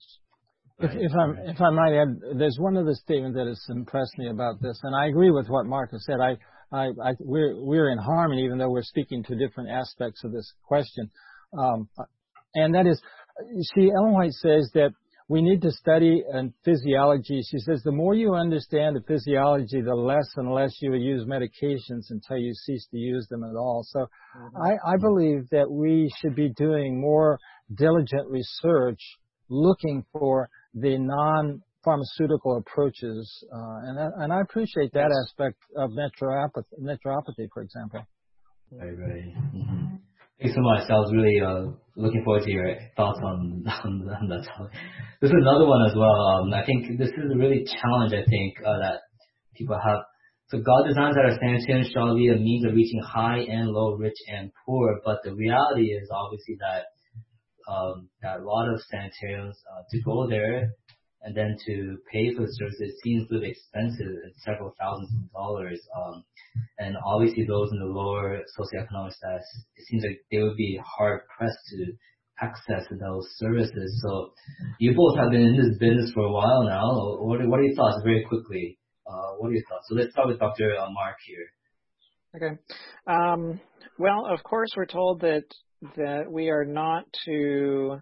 If I might add, there's one other statement that has impressed me about this, and I agree with what Mark has said. We're in harmony, even though we're speaking to different aspects of this question. And that is, Ellen White says that we need to study physiology. She says the more you understand the physiology, the less and less you will use medications until you cease to use them at all. So I believe that we should be doing more diligent research, looking for the non-pharmaceutical approaches. And I appreciate that aspect of naturopathy, for example.
Right. Mm-hmm. Thanks so much. I was really looking forward to your thoughts on that topic. This is another one as well. I think this is a really challenge, that people have. So God designs that our sanitarium shall be a means of reaching high and low, rich and poor. But the reality is obviously that a lot of sanitariums, to go there and then to pay for the services seems really expensive. It's several thousands of dollars. And obviously those in the lower socioeconomic status, it seems like they would be hard pressed to access to those services. So you both have been in this business for a while now. What are your thoughts very quickly? What are your thoughts? So let's start with Dr. Mark here.
Okay. Well, of course, we're told that we are not to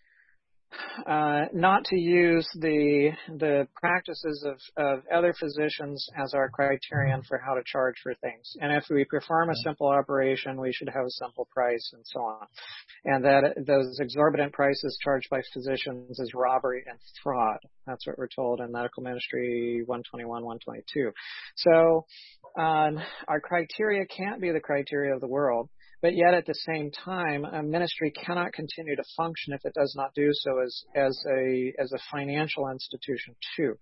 use the practices of other physicians as our criterion for how to charge for things. And if we perform a simple operation, we should have a simple price and so on. And that those exorbitant prices charged by physicians is robbery and fraud. That's what we're told in Medical Ministry 121, 122. So our criteria can't be the criteria of the world. But yet, at the same time, a ministry cannot continue to function if it does not do so as a financial institution too.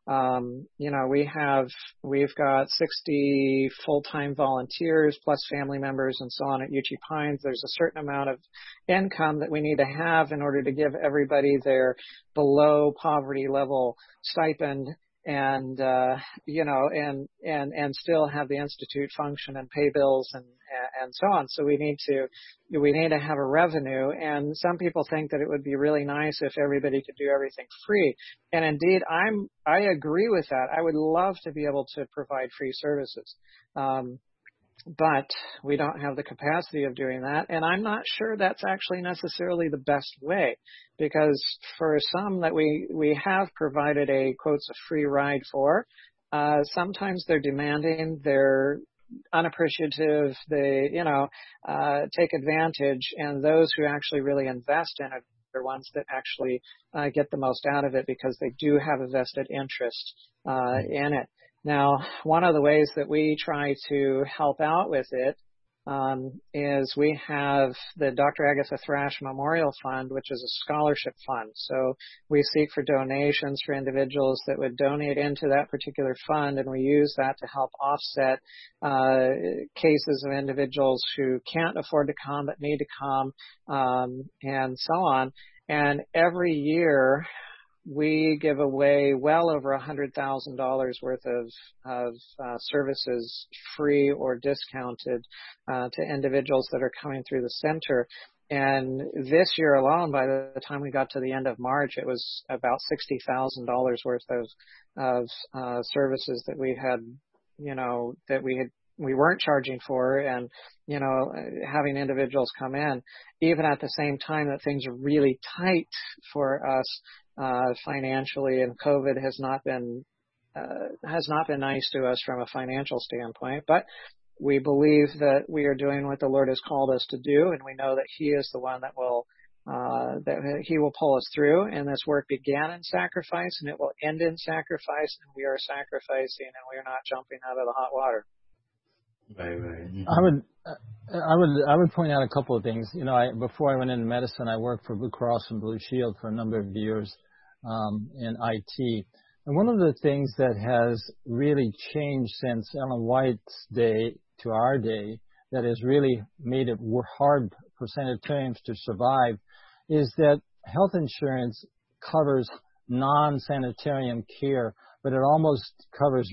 We've got 60 full-time volunteers plus family members and so on at Uchee Pines. There's a certain amount of income that we need to have in order to give everybody their below poverty level stipend and still have the institute function and pay bills and so on. So we need to have a revenue. And some people think that it would be really nice if everybody could do everything free. And indeed, I agree with that. I would love to be able to provide free services. But we don't have the capacity of doing that. And I'm not sure that's actually necessarily the best way, because for some that we have provided a, quotes, a free ride for, sometimes they're demanding, they're unappreciative, they, take advantage, and those who actually really invest in it are ones that actually get the most out of it because they do have a vested interest in it. Now, one of the ways that we try to help out with it is we have the Dr. Agatha Thrash Memorial Fund, which is a scholarship fund. So we seek for donations for individuals that would donate into that particular fund, and we use that to help offset cases of individuals who can't afford to come but need to come, and so on. And every year, we give away well over $100,000 worth of services, free or discounted, to individuals that are coming through the center. And this year alone, by the time we got to the end of March, it was about $60,000 worth of services that we had, that we weren't charging for, and having individuals come in, even at the same time that things are really tight for us financially, and COVID has not been nice to us from a financial standpoint. But we believe that we are doing what the Lord has called us to do, and we know that He is the one that will He will pull us through. And this work began in sacrifice, and it will end in sacrifice. And we are sacrificing, and we are not jumping out of the hot water.
Right. Mm-hmm.
I would point out a couple of things. Before I went into medicine, I worked for Blue Cross and Blue Shield for a number of years in IT. And one of the things that has really changed since Ellen White's day to our day, that has really made it hard for sanitariums to survive, is that health insurance covers non-sanitarium care, but it almost covers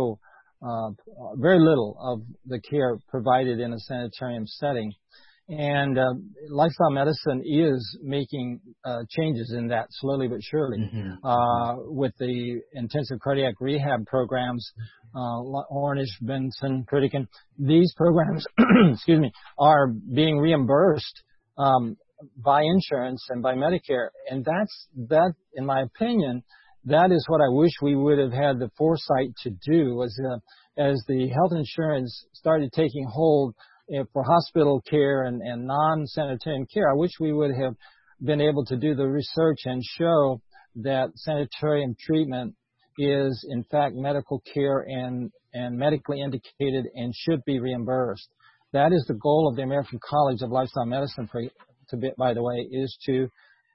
very little of the care provided in a sanitarium setting. And lifestyle medicine is making changes in that slowly but surely. Mm-hmm. With the intensive cardiac rehab programs, Ornish, Benson, Pritikin, these programs, excuse me, are being reimbursed by insurance and by Medicare. And that, in my opinion, that is what I wish we would have had the foresight to do, as the health insurance started taking hold for hospital care and non-sanitarium care. I wish we would have been able to do the research and show that sanitarium treatment is, in fact, medical care and medically indicated and should be reimbursed. That is the goal of the American College of Lifestyle Medicine, by the way, is to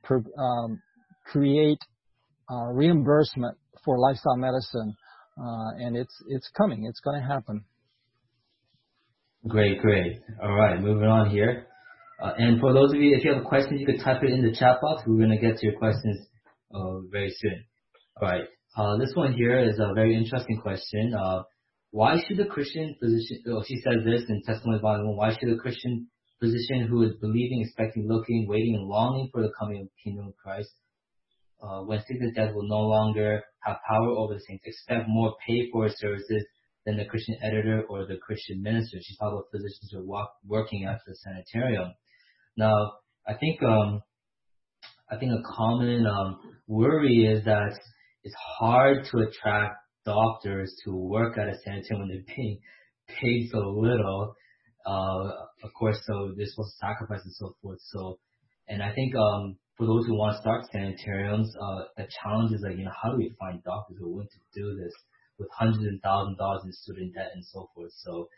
create reimbursement for lifestyle medicine, and it's coming. It's going to happen.
Great. All right, moving on here. And for those of you, if you have questions, you could type it in the chat box. We're going to get to your questions very soon. All right. This one here is a very interesting question. Why should the Christian physician, she says this in Testimony Volume 1, why should a Christian physician who is believing, expecting, looking, waiting, and longing for the coming of the kingdom of Christ. When sickness death will no longer have power over the saints, expect more pay for his services than the Christian editor or the Christian minister. She's talking about physicians who are working at the sanitarium. Now, I think a common worry is that it's hard to attract doctors to work at a sanitarium when they're being paid so little. Of course, so they're supposed to sacrifice and so forth. So, and I think for those who want to start sanitariums, the challenge is how do we find doctors who are willing to do this with hundreds and thousands of dollars in student debt and so forth? So,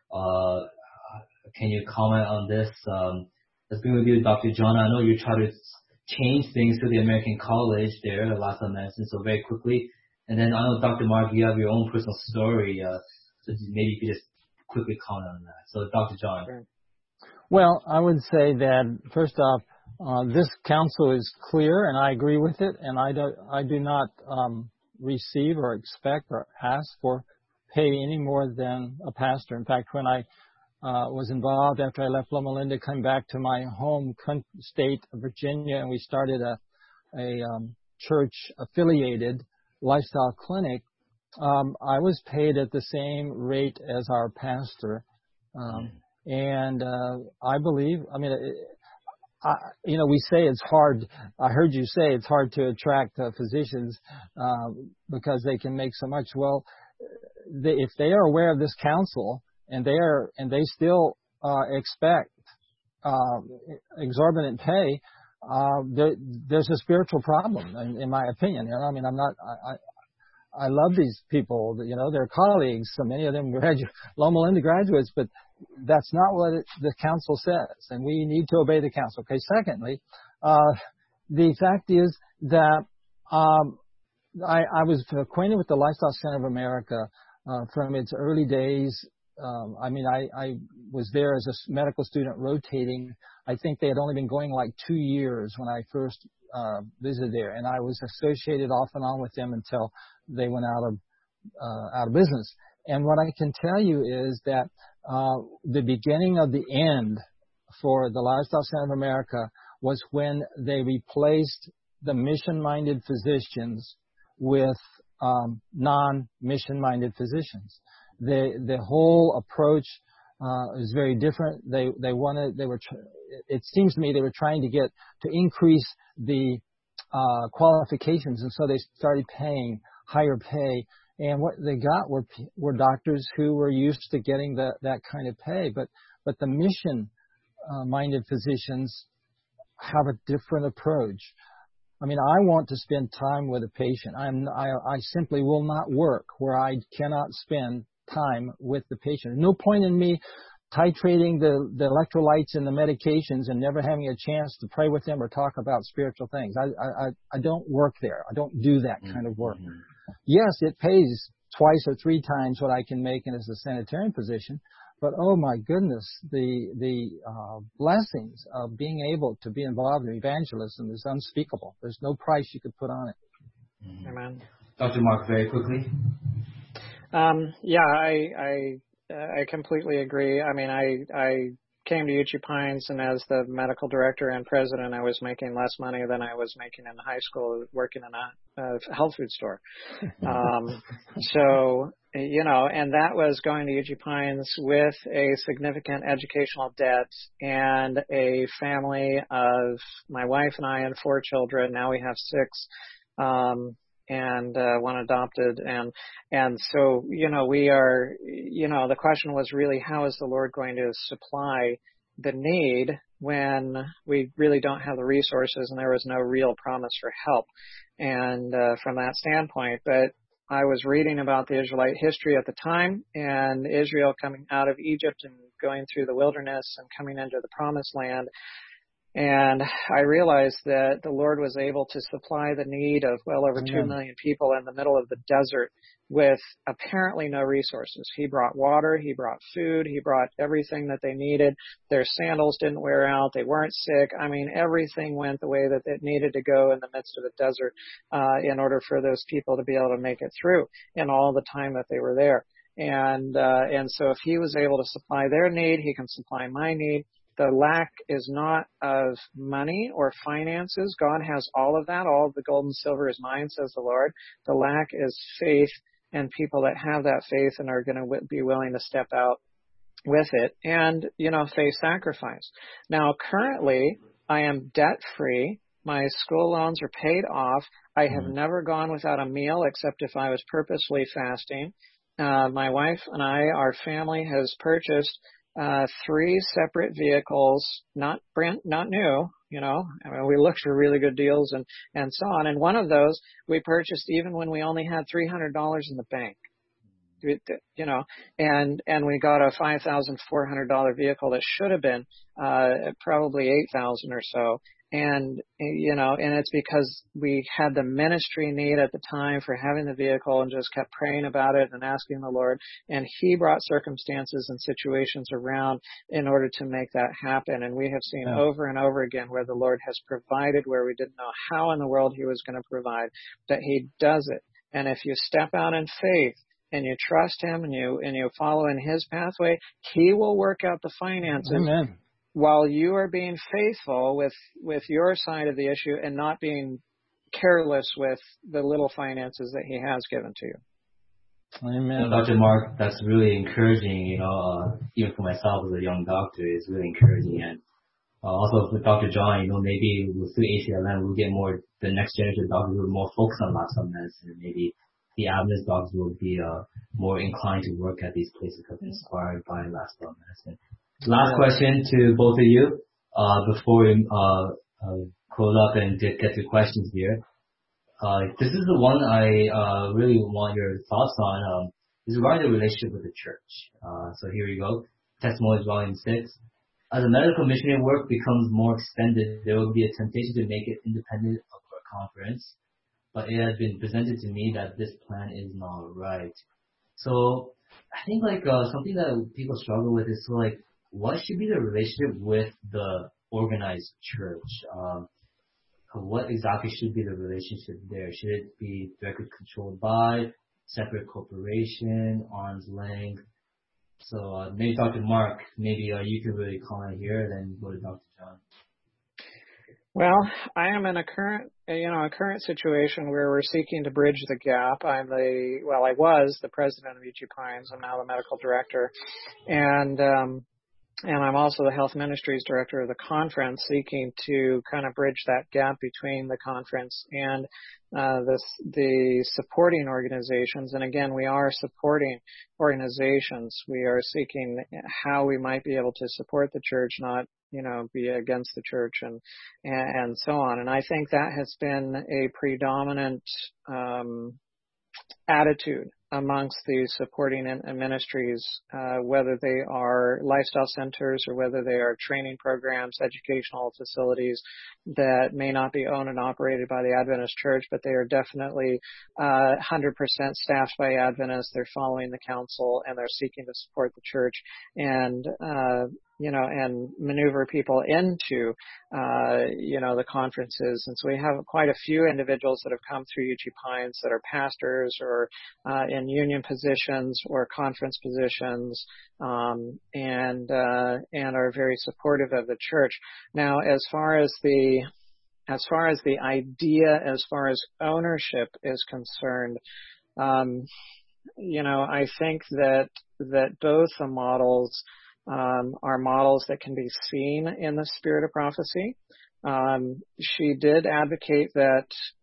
can you comment on this? Let's begin with you, Dr. John. I know you try to change things to the American College there, the last medicine, so very quickly. And then I know, Dr. Mark, you have your own personal story, so maybe you could just quickly comment on that. So, Dr. John.
Sure.
Well, I would say that first off, this counsel is clear, and I agree with it, and I do not receive or expect or ask for pay any more than a pastor. In fact, when I was involved after I left Loma Linda, came back to my home state of Virginia, and we started a church-affiliated lifestyle clinic. I was paid at the same rate as our pastor, and I believe. I mean, we say it's hard. I heard you say it's hard to attract physicians because they can make so much. Well, if they are aware of this counsel and they still expect exorbitant pay, there's a spiritual problem, in my opinion. I mean, I love these people. They're colleagues. So many of them Loma Linda graduates, but that's not what the counsel says, and we need to obey the counsel. Okay. Secondly, the fact is that I was acquainted with the Lifestyle Center of America from its early days. I was there as a medical student rotating. I think they had only been going like 2 years when I first visited there, and I was associated off and on with them until they went out of business. And what I can tell you is that the beginning of the end for the Lifestyle Center of America was when they replaced the mission-minded physicians with non-mission-minded physicians. The whole approach is very different. It seems to me they were trying to increase the qualifications, and so they started paying higher pay. And what they got were doctors who were used to getting that kind of pay. But the mission-minded physicians have a different approach. I mean, I want to spend time with a patient. I simply will not work where I cannot spend time with the patient. No point in me titrating the electrolytes and the medications and never having a chance to pray with them or talk about spiritual things. I don't work there. I don't do that kind of work. Mm-hmm. Yes, it pays twice or three times what I can make as a sanitarian physician, but oh my goodness, the blessings of being able to be involved in evangelism is unspeakable. There's no price you could put on it.
Mm-hmm. Amen.
Dr. Mark, very quickly.
I completely agree. I mean, I came to Uchee Pines, and as the medical director and president, I was making less money than I was making in high school working in a health food store. So, and that was going to Uchee Pines with a significant educational debt and a family of my wife and I and 4 children. Now we have 6. And one adopted, and so we are, the question was really, how is the Lord going to supply the need when we really don't have the resources and there was no real promise for help, and from that standpoint. But I was reading about the Israelite history at the time, and Israel coming out of Egypt and going through the wilderness and coming into the promised land. And I realized that the Lord was able to supply the need of well over 2 million people in the middle of the desert with apparently no resources. He brought water, he brought food, he brought everything that they needed. Their sandals didn't wear out, they weren't sick. I mean, everything went the way that it needed to go in the midst of the desert in order for those people to be able to make it through in all the time that they were there. And so if he was able to supply their need, he can supply my need. the lack is not of money or finances. God has all of that. All of the gold and silver is mine, says the Lord. The lack is faith and people that have that faith and are going to be willing to step out with it and, face sacrifice. Now, currently, I am debt free. My school loans are paid off. I have never gone without a meal except if I was purposely fasting. My wife and I, our family has purchased 3 separate vehicles, not new, I mean, we looked for really good deals and so on. And one of those we purchased even when we only had $300 in the bank. And we got a $5,400 vehicle that should have been probably $8,000 or so. And it's because we had the ministry need at the time for having the vehicle and just kept praying about it and asking the Lord. And He brought circumstances and situations around in order to make that happen. And we have seen over and over again where the Lord has provided where we didn't know how in the world He was going to provide, that He does it. And if you step out in faith, and you trust Him and you follow in His pathway, He will work out the finances.
Amen.
While you are being faithful with your side of the issue and not being careless with the little finances that He has given to you.
Amen.
Dr. Mark, that's really encouraging, even for myself as a young doctor, it's really encouraging. And also for Dr. John, maybe through ACLM, we'll get the next generation of doctors will be more focused on lifestyle medicine, and maybe the Adventist doctors will be more inclined to work at these places because they're inspired by lifestyle medicine. Last question to both of you before we close up and get to questions here. This is the one I really want your thoughts on. Is regarding the relationship with the church. So here we go. Testimonies, Volume 6. As the medical missionary work becomes more extended, there will be a temptation to make it independent of our conference. But it has been presented to me that this plan is not right. So I think something that people struggle with is what should be the relationship with the organized church? What exactly should be the relationship there? Should it be directly controlled by, separate corporation, arm's length? So maybe Dr. Mark, maybe you can really comment here, then go to Dr. John.
Well, I am in a current situation where we're seeking to bridge the gap. I was the president of UT Pines. I'm now the medical director, and I'm also the health ministries director of the conference, seeking to kind of bridge that gap between the conference and the supporting organizations. And again, we are supporting organizations. We are seeking how we might be able to support the church, not be against the church and so on. And I think that has been a predominant attitude amongst the supporting ministries, whether they are lifestyle centers or whether they are training programs, educational facilities that may not be owned and operated by the Adventist Church, but they are definitely 100% staffed by Adventists. They're following the counsel and they're seeking to support the church and maneuver people into, the conferences. And so we have quite a few individuals that have come through UT Pines that are pastors or in union positions or conference positions, and are very supportive of the church. Now, as far as the idea, as far as ownership is concerned, I think that both the models are models that can be seen in the spirit of prophecy. She did advocate that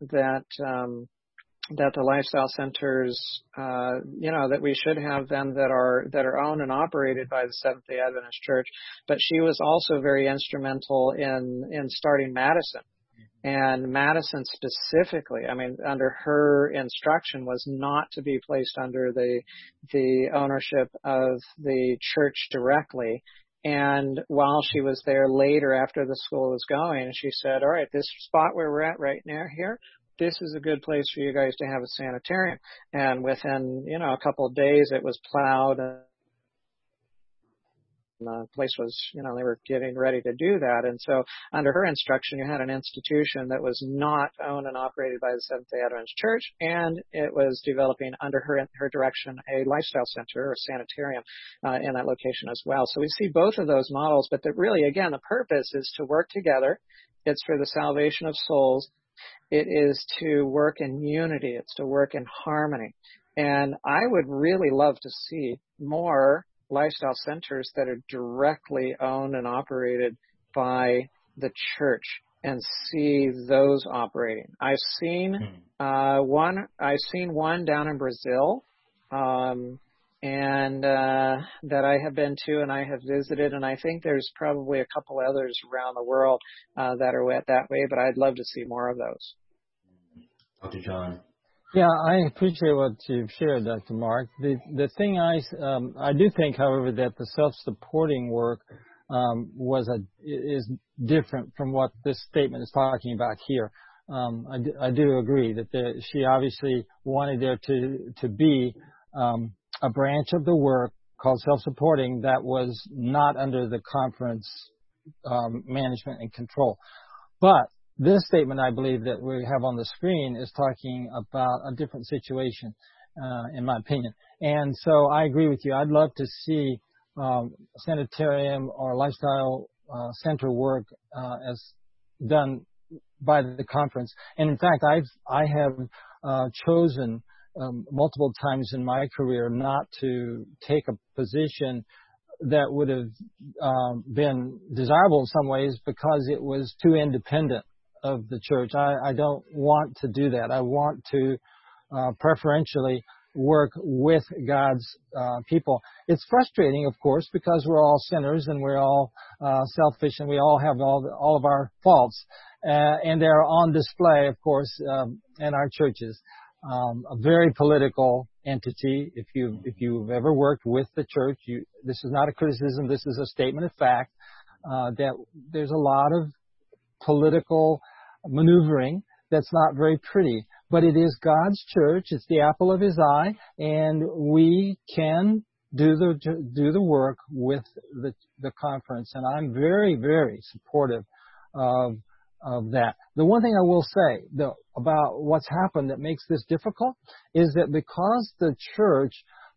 the lifestyle centers, that we should have them that are owned and operated by the Seventh-day Adventist Church. But she was also very instrumental in starting Madison. And Madison specifically, under her instruction, was not to be placed under the ownership of the church directly. And while she was there later after the school was going, she said, all right, this spot where we're at right now here, this is a good place for you guys to have a sanitarium. And within, a couple of days, it was plowed the place was, they were getting ready to do that. And so under her instruction, you had an institution that was not owned and operated by the Seventh-day Adventist Church, and it was developing under her direction a lifestyle center or sanitarium in that location as well. So we see both of those models, but that really, again, the purpose is to work together. It's for the salvation of souls. It is to work in unity. It's to work in harmony. And I would really love to see more lifestyle centers that are directly owned and operated by the church and see those operating. I've seen one down in Brazil, and that I have been to and I have visited, and I think there's probably a couple others around the world that are that way, but I'd love to see more of those.
Dr. John.
Yeah, I appreciate what you've shared, Dr. Mark. The thing I do think, however, that the self-supporting work is different from what this statement is talking about here. I do agree that she obviously wanted there to be a branch of the work called self-supporting that was not under the conference management and control. But this statement, I believe, that we have on the screen is talking about a different situation, in my opinion. And so I agree with you. I'd love to see sanitarium or lifestyle center work as done by the conference. And in fact, I have chosen multiple times in my career not to take a position that would have been desirable in some ways because it was too independent of the church. I don't want to do that. I want to preferentially work with God's people. It's frustrating, of course, because we're all sinners and we're all selfish and we all have all of our faults. And they're on display, of course, in our churches. A very political entity. If you've ever worked with the church, this is not a criticism. This is a statement of fact that there's a lot of political maneuvering that's not very pretty. But it is God's church. It's the apple of His eye, and we can do the work with the conference. And I'm very, very supportive of that. The one thing I will say about what's happened that makes this difficult is that because the church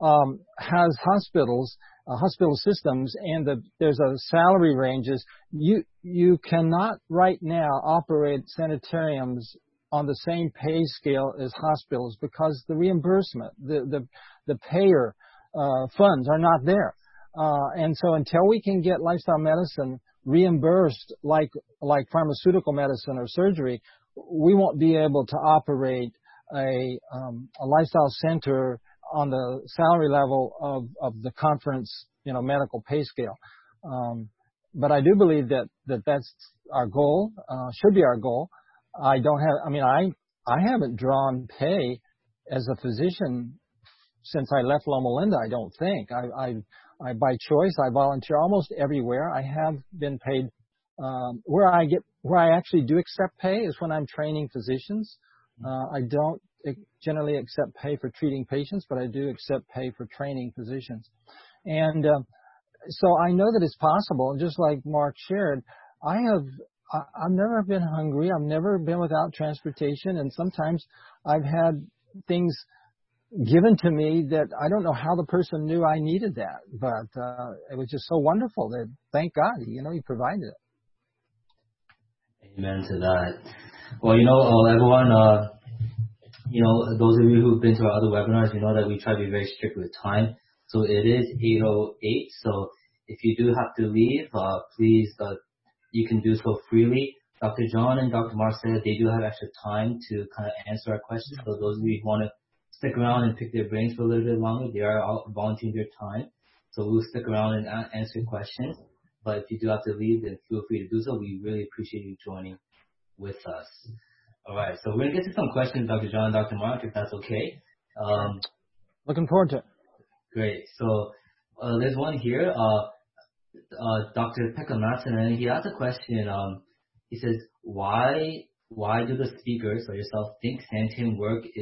has hospitals, hospital systems, and there's a salary ranges, you cannot right now operate sanitariums on the same pay scale as hospitals because the reimbursement, the payer funds are not there. And so until we can get lifestyle medicine reimbursed like pharmaceutical medicine or surgery, we won't be able to operate a lifestyle center on the salary level of the conference, medical pay scale. But I do believe that's our goal, should be our goal. I haven't drawn pay as a physician since I left Loma Linda, I don't think. I by choice, I volunteer almost everywhere. I have been paid, where I actually do accept pay is when I'm training physicians. I don't generally accept pay for treating patients, but I do accept pay for training physicians. And so I know that it's possible. And just like Mark shared, I've never been hungry. I've never been without transportation. And sometimes I've had things given to me that I don't know how the person knew I needed that. But it was just so wonderful that, thank God, He provided it.
Amen to that. Well, everyone, those of you who've been to our other webinars, you know that we try to be very strict with time. So it is 8:08. So if you do have to leave, please, you can do so freely. Dr. John and Dr. Mark said they do have extra time to kind of answer our questions. So those of you who want to stick around and pick their brains for a little bit longer, they are all volunteering their time. So we'll stick around and answer questions. But if you do have to leave, then feel free to do so. We really appreciate you joining with us. All right. So we're going to get to some questions, Dr. John and Dr. Mark, if that's okay.
Looking forward to it.
Great. So there's one here. Dr. Pekka Matson, and he asked a question. He says, why do the speakers or yourself think sanitarium work is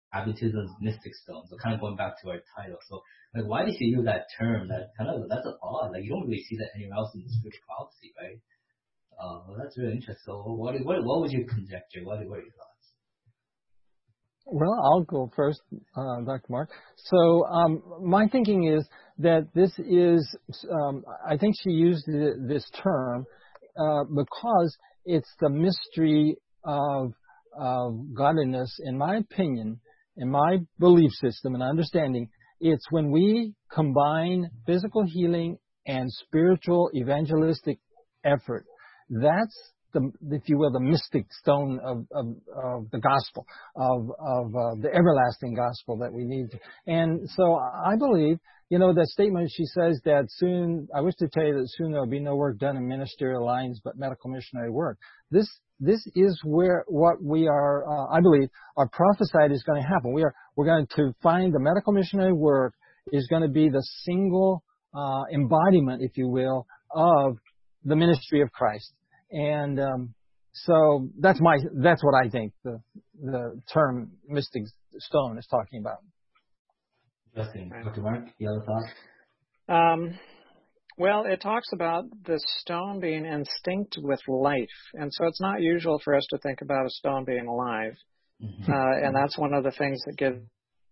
Adventism's mystic stone. So kind of going back to our title. So like, why did you use that term? That's odd. Like, you don't really see that anywhere else in the spiritual prophecy, right? Well, that's really interesting. So what would you conjecture? What are your thoughts?
Well, I'll go first, Dr. Mark. So my thinking is that this is, I think she used this term because it's the mystery of godliness, in my opinion, in my belief system and understanding. It's when we combine physical healing and spiritual evangelistic effort. That's if you will, the mystic stone of the gospel, of the everlasting gospel that we need. And so I believe, that statement she says that soon, I wish to tell you that soon there will be no work done in ministerial lines but medical missionary work. This is what we are, I believe, are prophesied is going to happen. We're going to find the medical missionary work is going to be the single embodiment, if you will, of the ministry of Christ. And so that's what I think the term mystic stone is talking about.
Interesting. Dr. Mark, you have a thought?
Well, it talks about the stone being instinct with life. And so it's not usual for us to think about a stone being alive. Mm-hmm. And that's one of the things that gives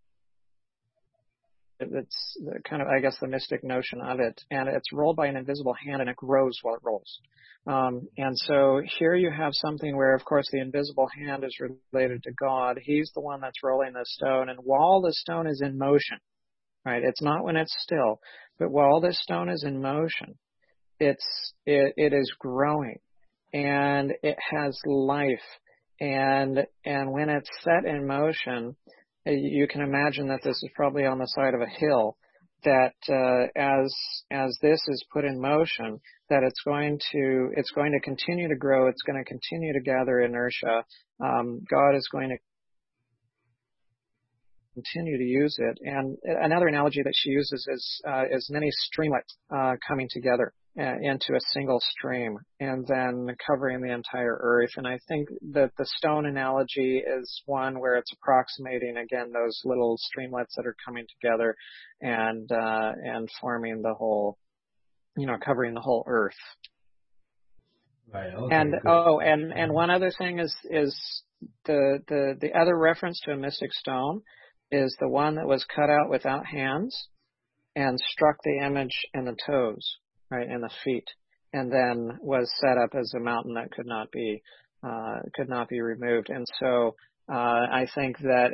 it's kind of, I guess, the mystic notion of it. And it's rolled by an invisible hand, and it grows while it rolls. And so here you have something where, of course, the invisible hand is related to God. He's the one that's rolling the stone. And while the stone is in motion, right, it's not when it's still, but while this stone is in motion, it is growing, and it has life. And when it's set in motion, you can imagine that this is probably on the side of a hill, that as this is put in motion, that it's going to continue to grow. It's going to continue to gather inertia. God is going to continue to use it. And another analogy that she uses is many streamlets coming together into a single stream and then covering the entire earth. And I think that the stone analogy is one where it's approximating, again, those little streamlets that are coming together and forming the whole, covering the whole earth.
Right. Okay,
and
good.
And one other thing is the other reference to a mystic stone is the one that was cut out without hands and struck the image in the toes, right, in the feet, and then was set up as a mountain that could not be removed. And so I think that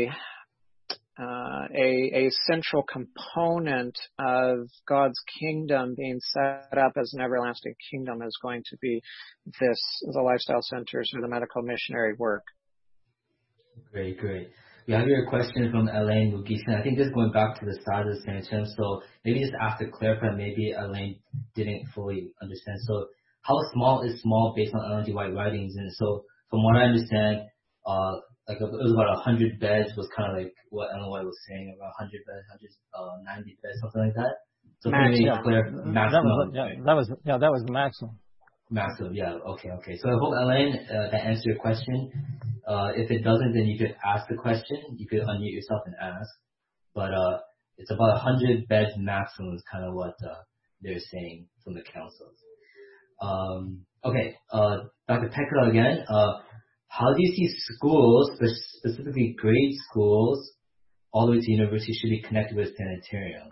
a central component of God's kingdom being set up as an everlasting kingdom is going to be the lifestyle centers or the medical missionary work.
Great. We have your question from Elaine Lugisen. I think this is going back to the start of the sanitarium. So maybe just ask to clarify, maybe Elaine didn't fully understand. So how small is small based on Ellen G. White writings? And so from what I understand, it was about 100 beds was kind of like what Ellen White was saying, about 100 beds, 190 beds, something like that. So maximum.
That was the maximum.
Maximum, yeah. Okay. So I hope, Elaine, that answered your question. If it doesn't, then you could ask the question. You could unmute yourself and ask. But it's about 100 beds maximum is kind of what they're saying from the councils. Okay. Dr. Pekka again. How do you see schools, specifically grade schools, all the way to university, should be connected with sanitariums?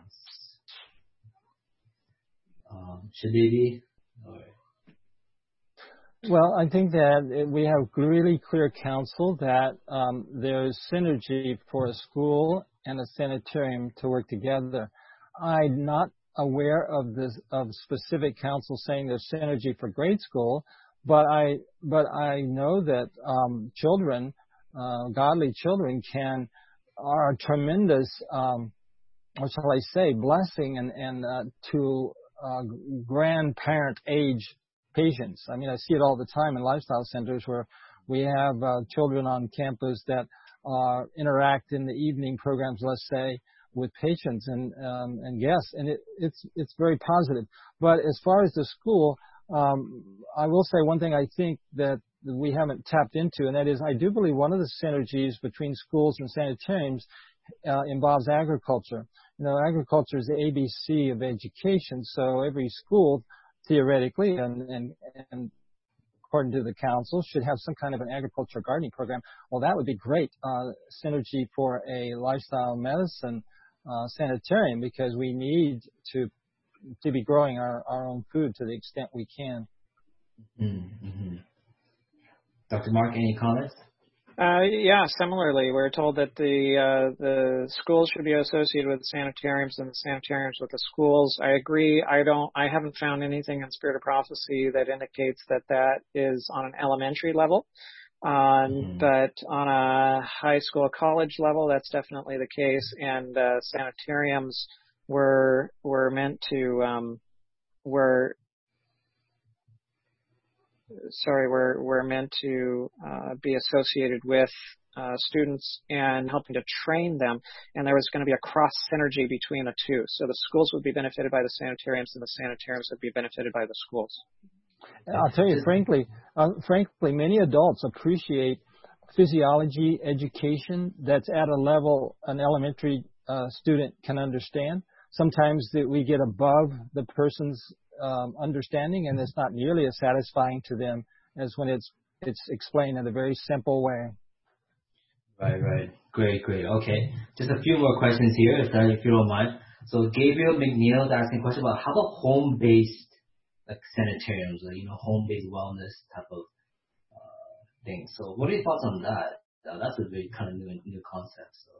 Should they be?
Well, I think that we have really clear counsel that there's synergy for a school and a sanitarium to work together. I'm not aware of specific counsel saying there's synergy for grade school, but I know that children, godly children, are a tremendous, what shall I say, blessing and to grandparent age patients. I mean, I see it all the time in lifestyle centers where we have children on campus that interact in the evening programs, let's say, with patients and guests, and it's very positive. But as far as the school, I will say one thing. I think that we haven't tapped into, and that is, I do believe one of the synergies between schools and sanitariums involves agriculture. You know, agriculture is the ABC of education, so every school, theoretically, and according to the council, should have some kind of an agriculture gardening program. Well, that would be great synergy for a lifestyle medicine sanitarium, because we need to be growing our own food to the extent we can.
Mm-hmm. Dr. Mark, any comments?
Yeah, similarly, we're told that the schools should be associated with the sanitariums and the sanitariums with the schools. I agree. I haven't found anything in Spirit of Prophecy that indicates that is on an elementary level. But on a high school, college level, that's definitely the case. And sanitariums were meant to we're meant to be associated with students and helping to train them, and there was going to be a cross synergy between the two. So the schools would be benefited by the sanitariums, and the sanitariums would be benefited by the schools.
I'll tell you, frankly, many adults appreciate physiology education that's at a level an elementary student can understand. Sometimes that we get above the person's understanding, and it's not nearly as satisfying to them as when it's explained in a very simple way.
Right. Great. Okay. Just a few more questions here, if you don't mind. So Gabriel McNeil is asking a question about how about home-based sanitariums, home-based wellness type of thing. So what are your thoughts on that? That's a very kind of new concept. So.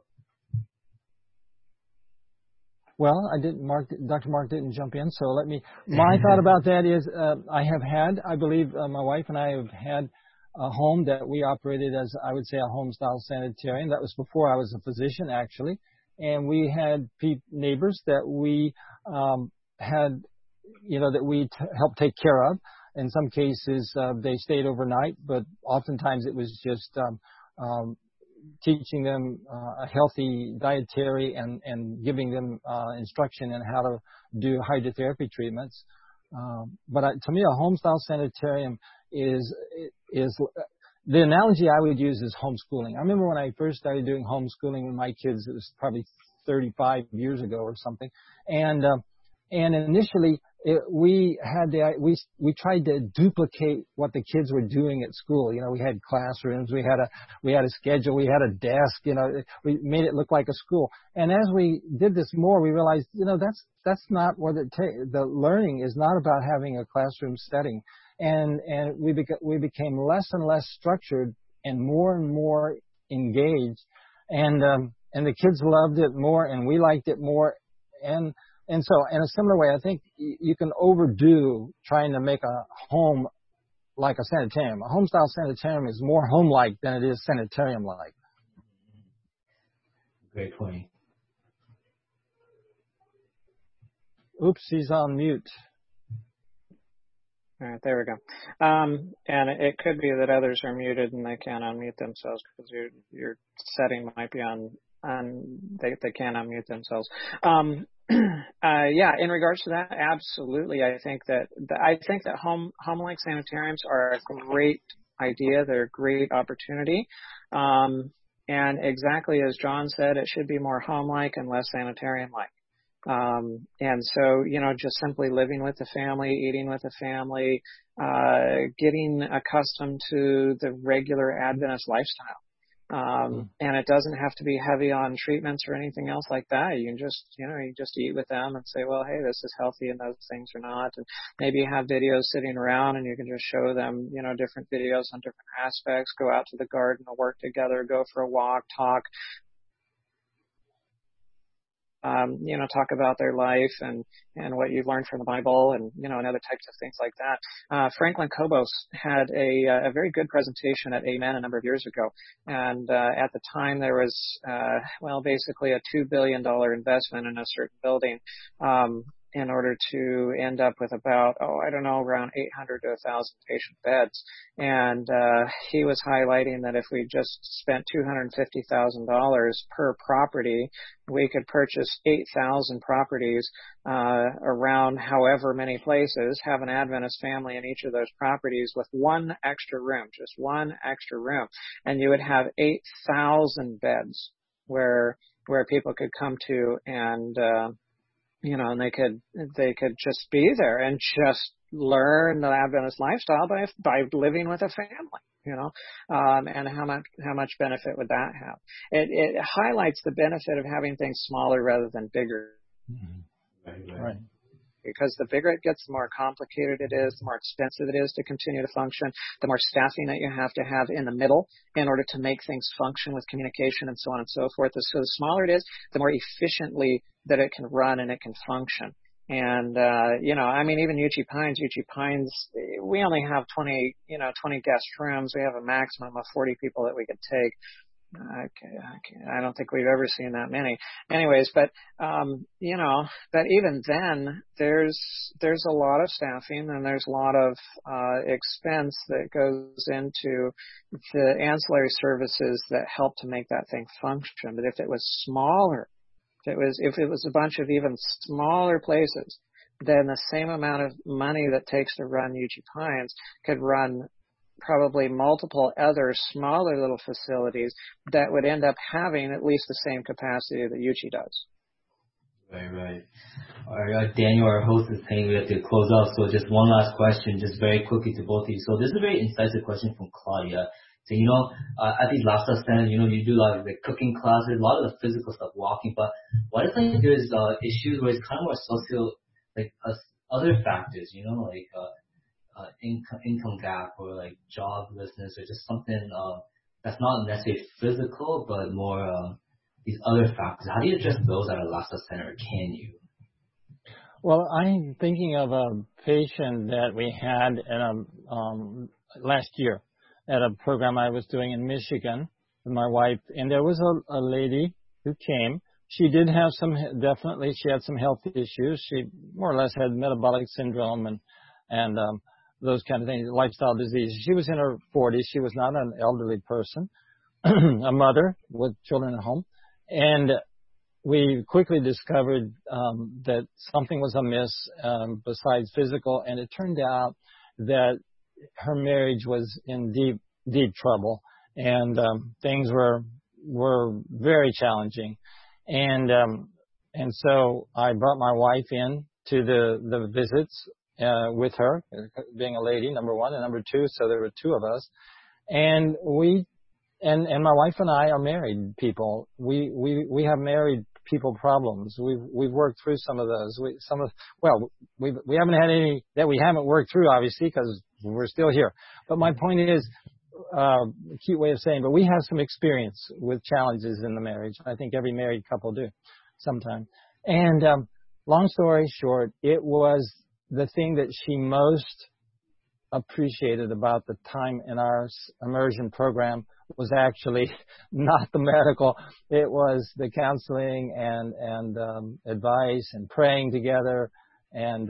Well, Dr. Mark didn't jump in, so my thought about that is, I believe my wife and I have had a home that we operated as, I would say, a home-style sanitarium. That was before I was a physician, actually. And we had neighbors that we had, that we helped take care of. In some cases, they stayed overnight, but oftentimes it was just teaching them a healthy dietary and giving them instruction in how to do hydrotherapy treatments. But to me, a home-style sanitarium is the analogy I would use is homeschooling. I remember when I first started doing homeschooling with my kids, it was probably 35 years ago or something. And initially we tried to duplicate what the kids were doing at school. We had classrooms, we had a schedule, we had a desk, we made it look like a school. And as we did this more, we realized, that's not what the learning is not about having a classroom setting. And we became less and less structured and more engaged. And the kids loved it more and we liked it more. And so, in a similar way, I think you can overdo trying to make a home like a sanitarium. A home-style sanitarium is more home-like than it is sanitarium-like.
Great point.
Oops, he's on mute.
All right, there we go. And it could be that others are muted and they can't unmute themselves because your setting might be on they can't unmute themselves. In regards to that, absolutely. I think that home-like sanitariums are a great idea. They're a great opportunity. And exactly as John said, it should be more home-like and less sanitarium-like. And so, just simply living with the family, eating with the family, getting accustomed to the regular Adventist lifestyle. And it doesn't have to be heavy on treatments or anything else like that. You can just, you just eat with them and say, well, hey, this is healthy and those things are not. And maybe you have videos sitting around and you can just show them, different videos on different aspects, go out to the garden, work together, go for a walk, talk. Talk about their life and what you've learned from the Bible and other types of things like that. Franklin Cobos had a very good presentation at Amen a number of years ago. And at the time there was, basically a $2 billion investment in a certain building. in order to end up with about, around 800 to 1,000 patient beds. And he was highlighting that if we just spent $250,000 per property, we could purchase 8,000 properties around however many places, have an Adventist family in each of those properties with one extra room, just one extra room, and you would have 8,000 beds where people could come to and and they could just be there and just learn the Adventist lifestyle by living with a family, and how much benefit would that have? It highlights the benefit of having things smaller rather than bigger.
Mm-hmm. Right.
Because the bigger it gets, the more complicated it is, the more expensive it is to continue to function, the more staffing that you have to have in the middle in order to make things function with communication and so on and so forth. So the smaller it is, the more efficiently that it can run and it can function. And, even Uchee Pines, we only have 20 guest rooms. We have a maximum of 40 people that we could take. I don't think we've ever seen that many. Anyways, but even then, there's a lot of staffing and there's a lot of expense that goes into the ancillary services that help to make that thing function. But if it was smaller, if it was a bunch of even smaller places, then the same amount of money that takes to run Uchee Pines could run probably multiple other smaller little facilities that would end up having at least the same capacity that Uchee does.
Right. All right, Daniel, our host, is saying we have to close out. So just one last question, just very quickly to both of you. So this is a very incisive question from Claudia. So, at these lifestyle centers, you do a lot of the cooking classes, a lot of the physical stuff, walking, but what if there's issues where it's kind of more social, other factors, income gap or like joblessness or just something that's not necessarily physical but more these other factors. How do you address those at a lifestyle center, or can you?
Well, I'm thinking of a patient that we had last year at a program I was doing in Michigan with my wife, and there was a lady who came. She did have she had some health issues. She more or less had metabolic syndrome and those kind of things, lifestyle diseases. She was in her 40s. She was not an elderly person, a mother with children at home. And we quickly discovered that something was amiss besides physical, and it turned out that her marriage was in deep trouble, and things were very challenging. And so I brought my wife in to the visits with her, being a lady, number one, and number two, so there were two of us. And my wife and I are married people. We have married people problems. We've worked through some of those. We haven't had any that we haven't worked through, obviously, because we're still here. But my point is, a cute way of saying, but we have some experience with challenges in the marriage. I think every married couple do sometime. And long story short, it was the thing that she most appreciated about the time in our immersion program was actually not the medical. It was the counseling and advice and praying together and,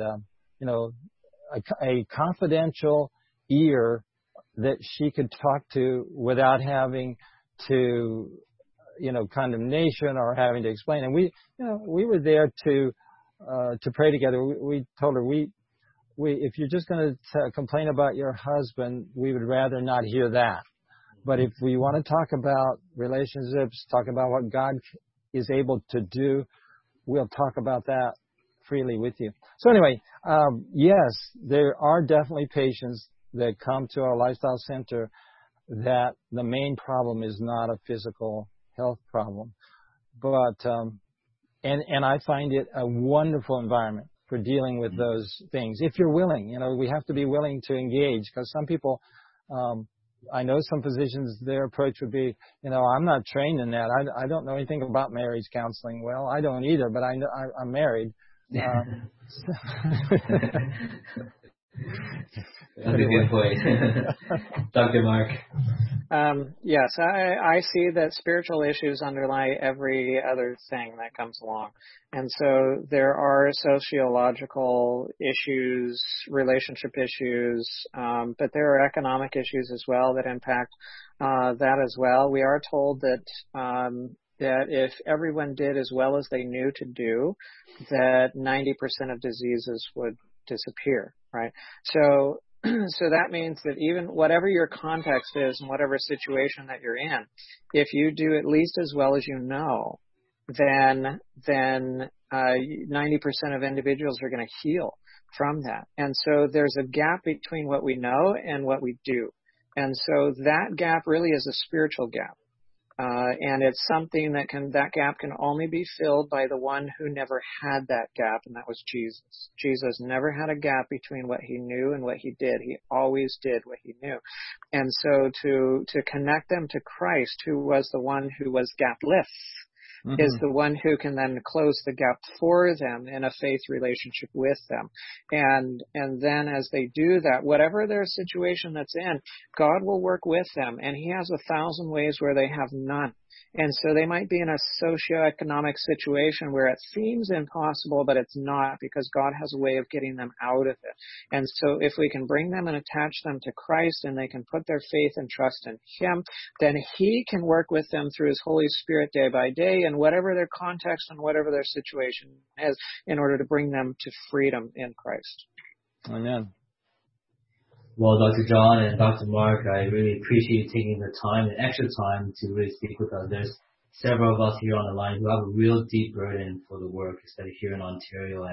a confidential ear that she could talk to without having to, condemnation or having to explain. And we were there to pray together. We told her, if you're just going to complain about your husband, we would rather not hear that. But if we want to talk about relationships, talk about what God is able to do, we'll talk about that freely with you. So anyway, yes, there are definitely patients that come to our lifestyle center that the main problem is not a physical health problem. But, and I find it a wonderful environment for dealing with those things. If you're willing, we have to be willing to engage, because some people, I know some physicians, their approach would be, I'm not trained in that. I don't know anything about marriage counseling. Well, I don't either, but I know I'm married.
That's a good point. Dr. Mark.
Yes, I see that spiritual issues underlie every other thing that comes along. And so there are sociological issues, relationship issues, but there are economic issues as well that impact that as well. We are told that that if everyone did as well as they knew to do, that 90% of diseases would disappear, right? So that means that even whatever your context is and whatever situation that you're in, if you do at least as well as you know, then 90% of individuals are going to heal from that. And so there's a gap between what we know and what we do. And so that gap really is a spiritual gap. And it's something that gap can only be filled by the one who never had that gap, and that was Jesus. Jesus never had a gap between what he knew and what he did. He always did what he knew. And so to connect them to Christ, who was the one who was gapless, is the one who can then close the gap for them in a faith relationship with them. And then as they do that, whatever their situation that's in, God will work with them. And he has 1,000 ways where they have none. And so they might be in a socioeconomic situation where it seems impossible, but it's not, because God has a way of getting them out of it. And so if we can bring them and attach them to Christ, and they can put their faith and trust in him, then he can work with them through his Holy Spirit day by day, and whatever their context and whatever their situation is, in order to bring them to freedom in Christ.
Amen.
Well, Dr. John and Dr. Mark, I really appreciate you taking the time and extra time to really speak with us. There's several of us here on the line who have a real deep burden for the work, especially here in Ontario,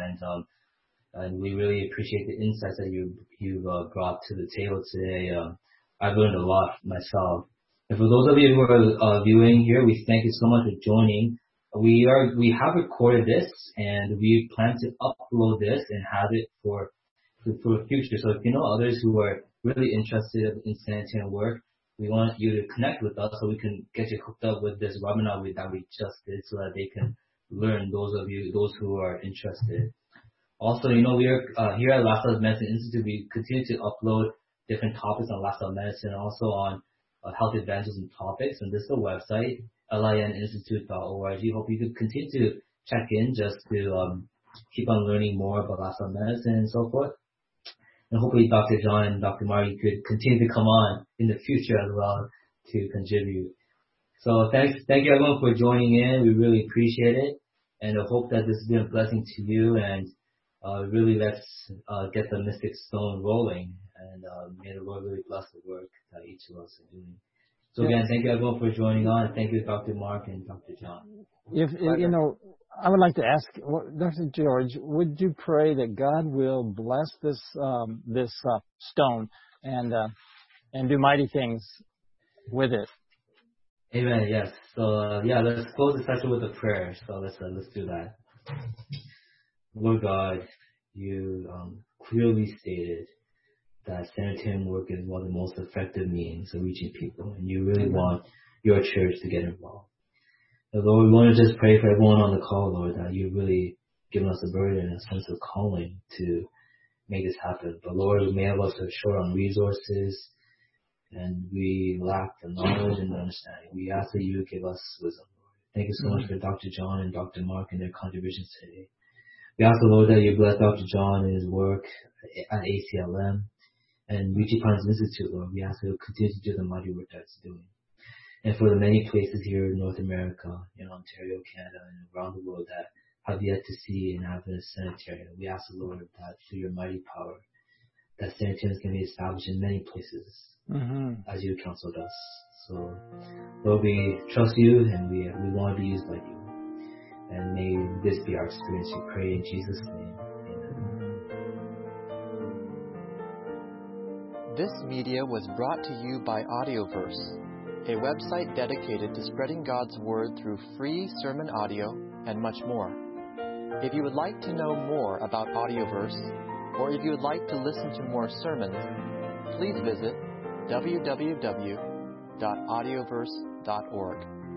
and we really appreciate the insights that you've brought to the table today. I've learned a lot myself. And for those of you who are viewing here, we thank you so much for joining. We have recorded this, and we plan to upload this and have it for the future. So if you know others who are really interested in sanitarian work, we want you to connect with us so we can get you hooked up with this webinar that we just did, so that they can learn, those who are interested. Also, we are here at Lifestyle Medicine Institute, we continue to upload different topics on lifestyle medicine, and also on health evangelism topics. And this is the website, lininstitute.org. Hope you could continue to check in just to keep on learning more about lifestyle medicine and so forth. And hopefully Dr. John and Dr. Mark, you could continue to come on in the future as well to contribute. So thank you everyone for joining in. We really appreciate it. And I hope that this has been a blessing to you. And really let's get the Mystic Stone rolling. And may the Lord really bless the work that each of us are doing. So again, thank you everyone for joining on. And thank you, Dr. Mark and Dr. John.
I would like to ask, Dr. George, would you pray that God will bless this stone and do mighty things with it?
Amen. Yes. So let's close the session with a prayer. So let's do that. Lord God, you clearly stated that sanitarian work is one of the most effective means of reaching people, and you really want your church to get involved. Lord, we want to just pray for everyone on the call, Lord, that you've really given us a burden and a sense of calling to make this happen. But Lord, many of us are short on resources, and we lack the knowledge and the understanding. We ask that you give us wisdom, Lord. Thank you so much for Dr. John and Dr. Mark and their contributions today. We ask the Lord that you bless Dr. John and his work at ACLM and UT Partners Institute, Lord. We ask that you continue to do the mighty work that it's doing. And for the many places here in North America, in Ontario, Canada, and around the world that have yet to see an Adventist sanitarium, we ask the Lord that through your mighty power, that sanitariums can be established in many places as you counseled us. So, Lord, we trust you, and we want to be used by you. And may this be our experience. We pray in Jesus' name. Amen.
This media was brought to you by Audioverse, a website dedicated to spreading God's Word through free sermon audio and much more. If you would like to know more about Audioverse, or if you would like to listen to more sermons, please visit www.audioverse.org.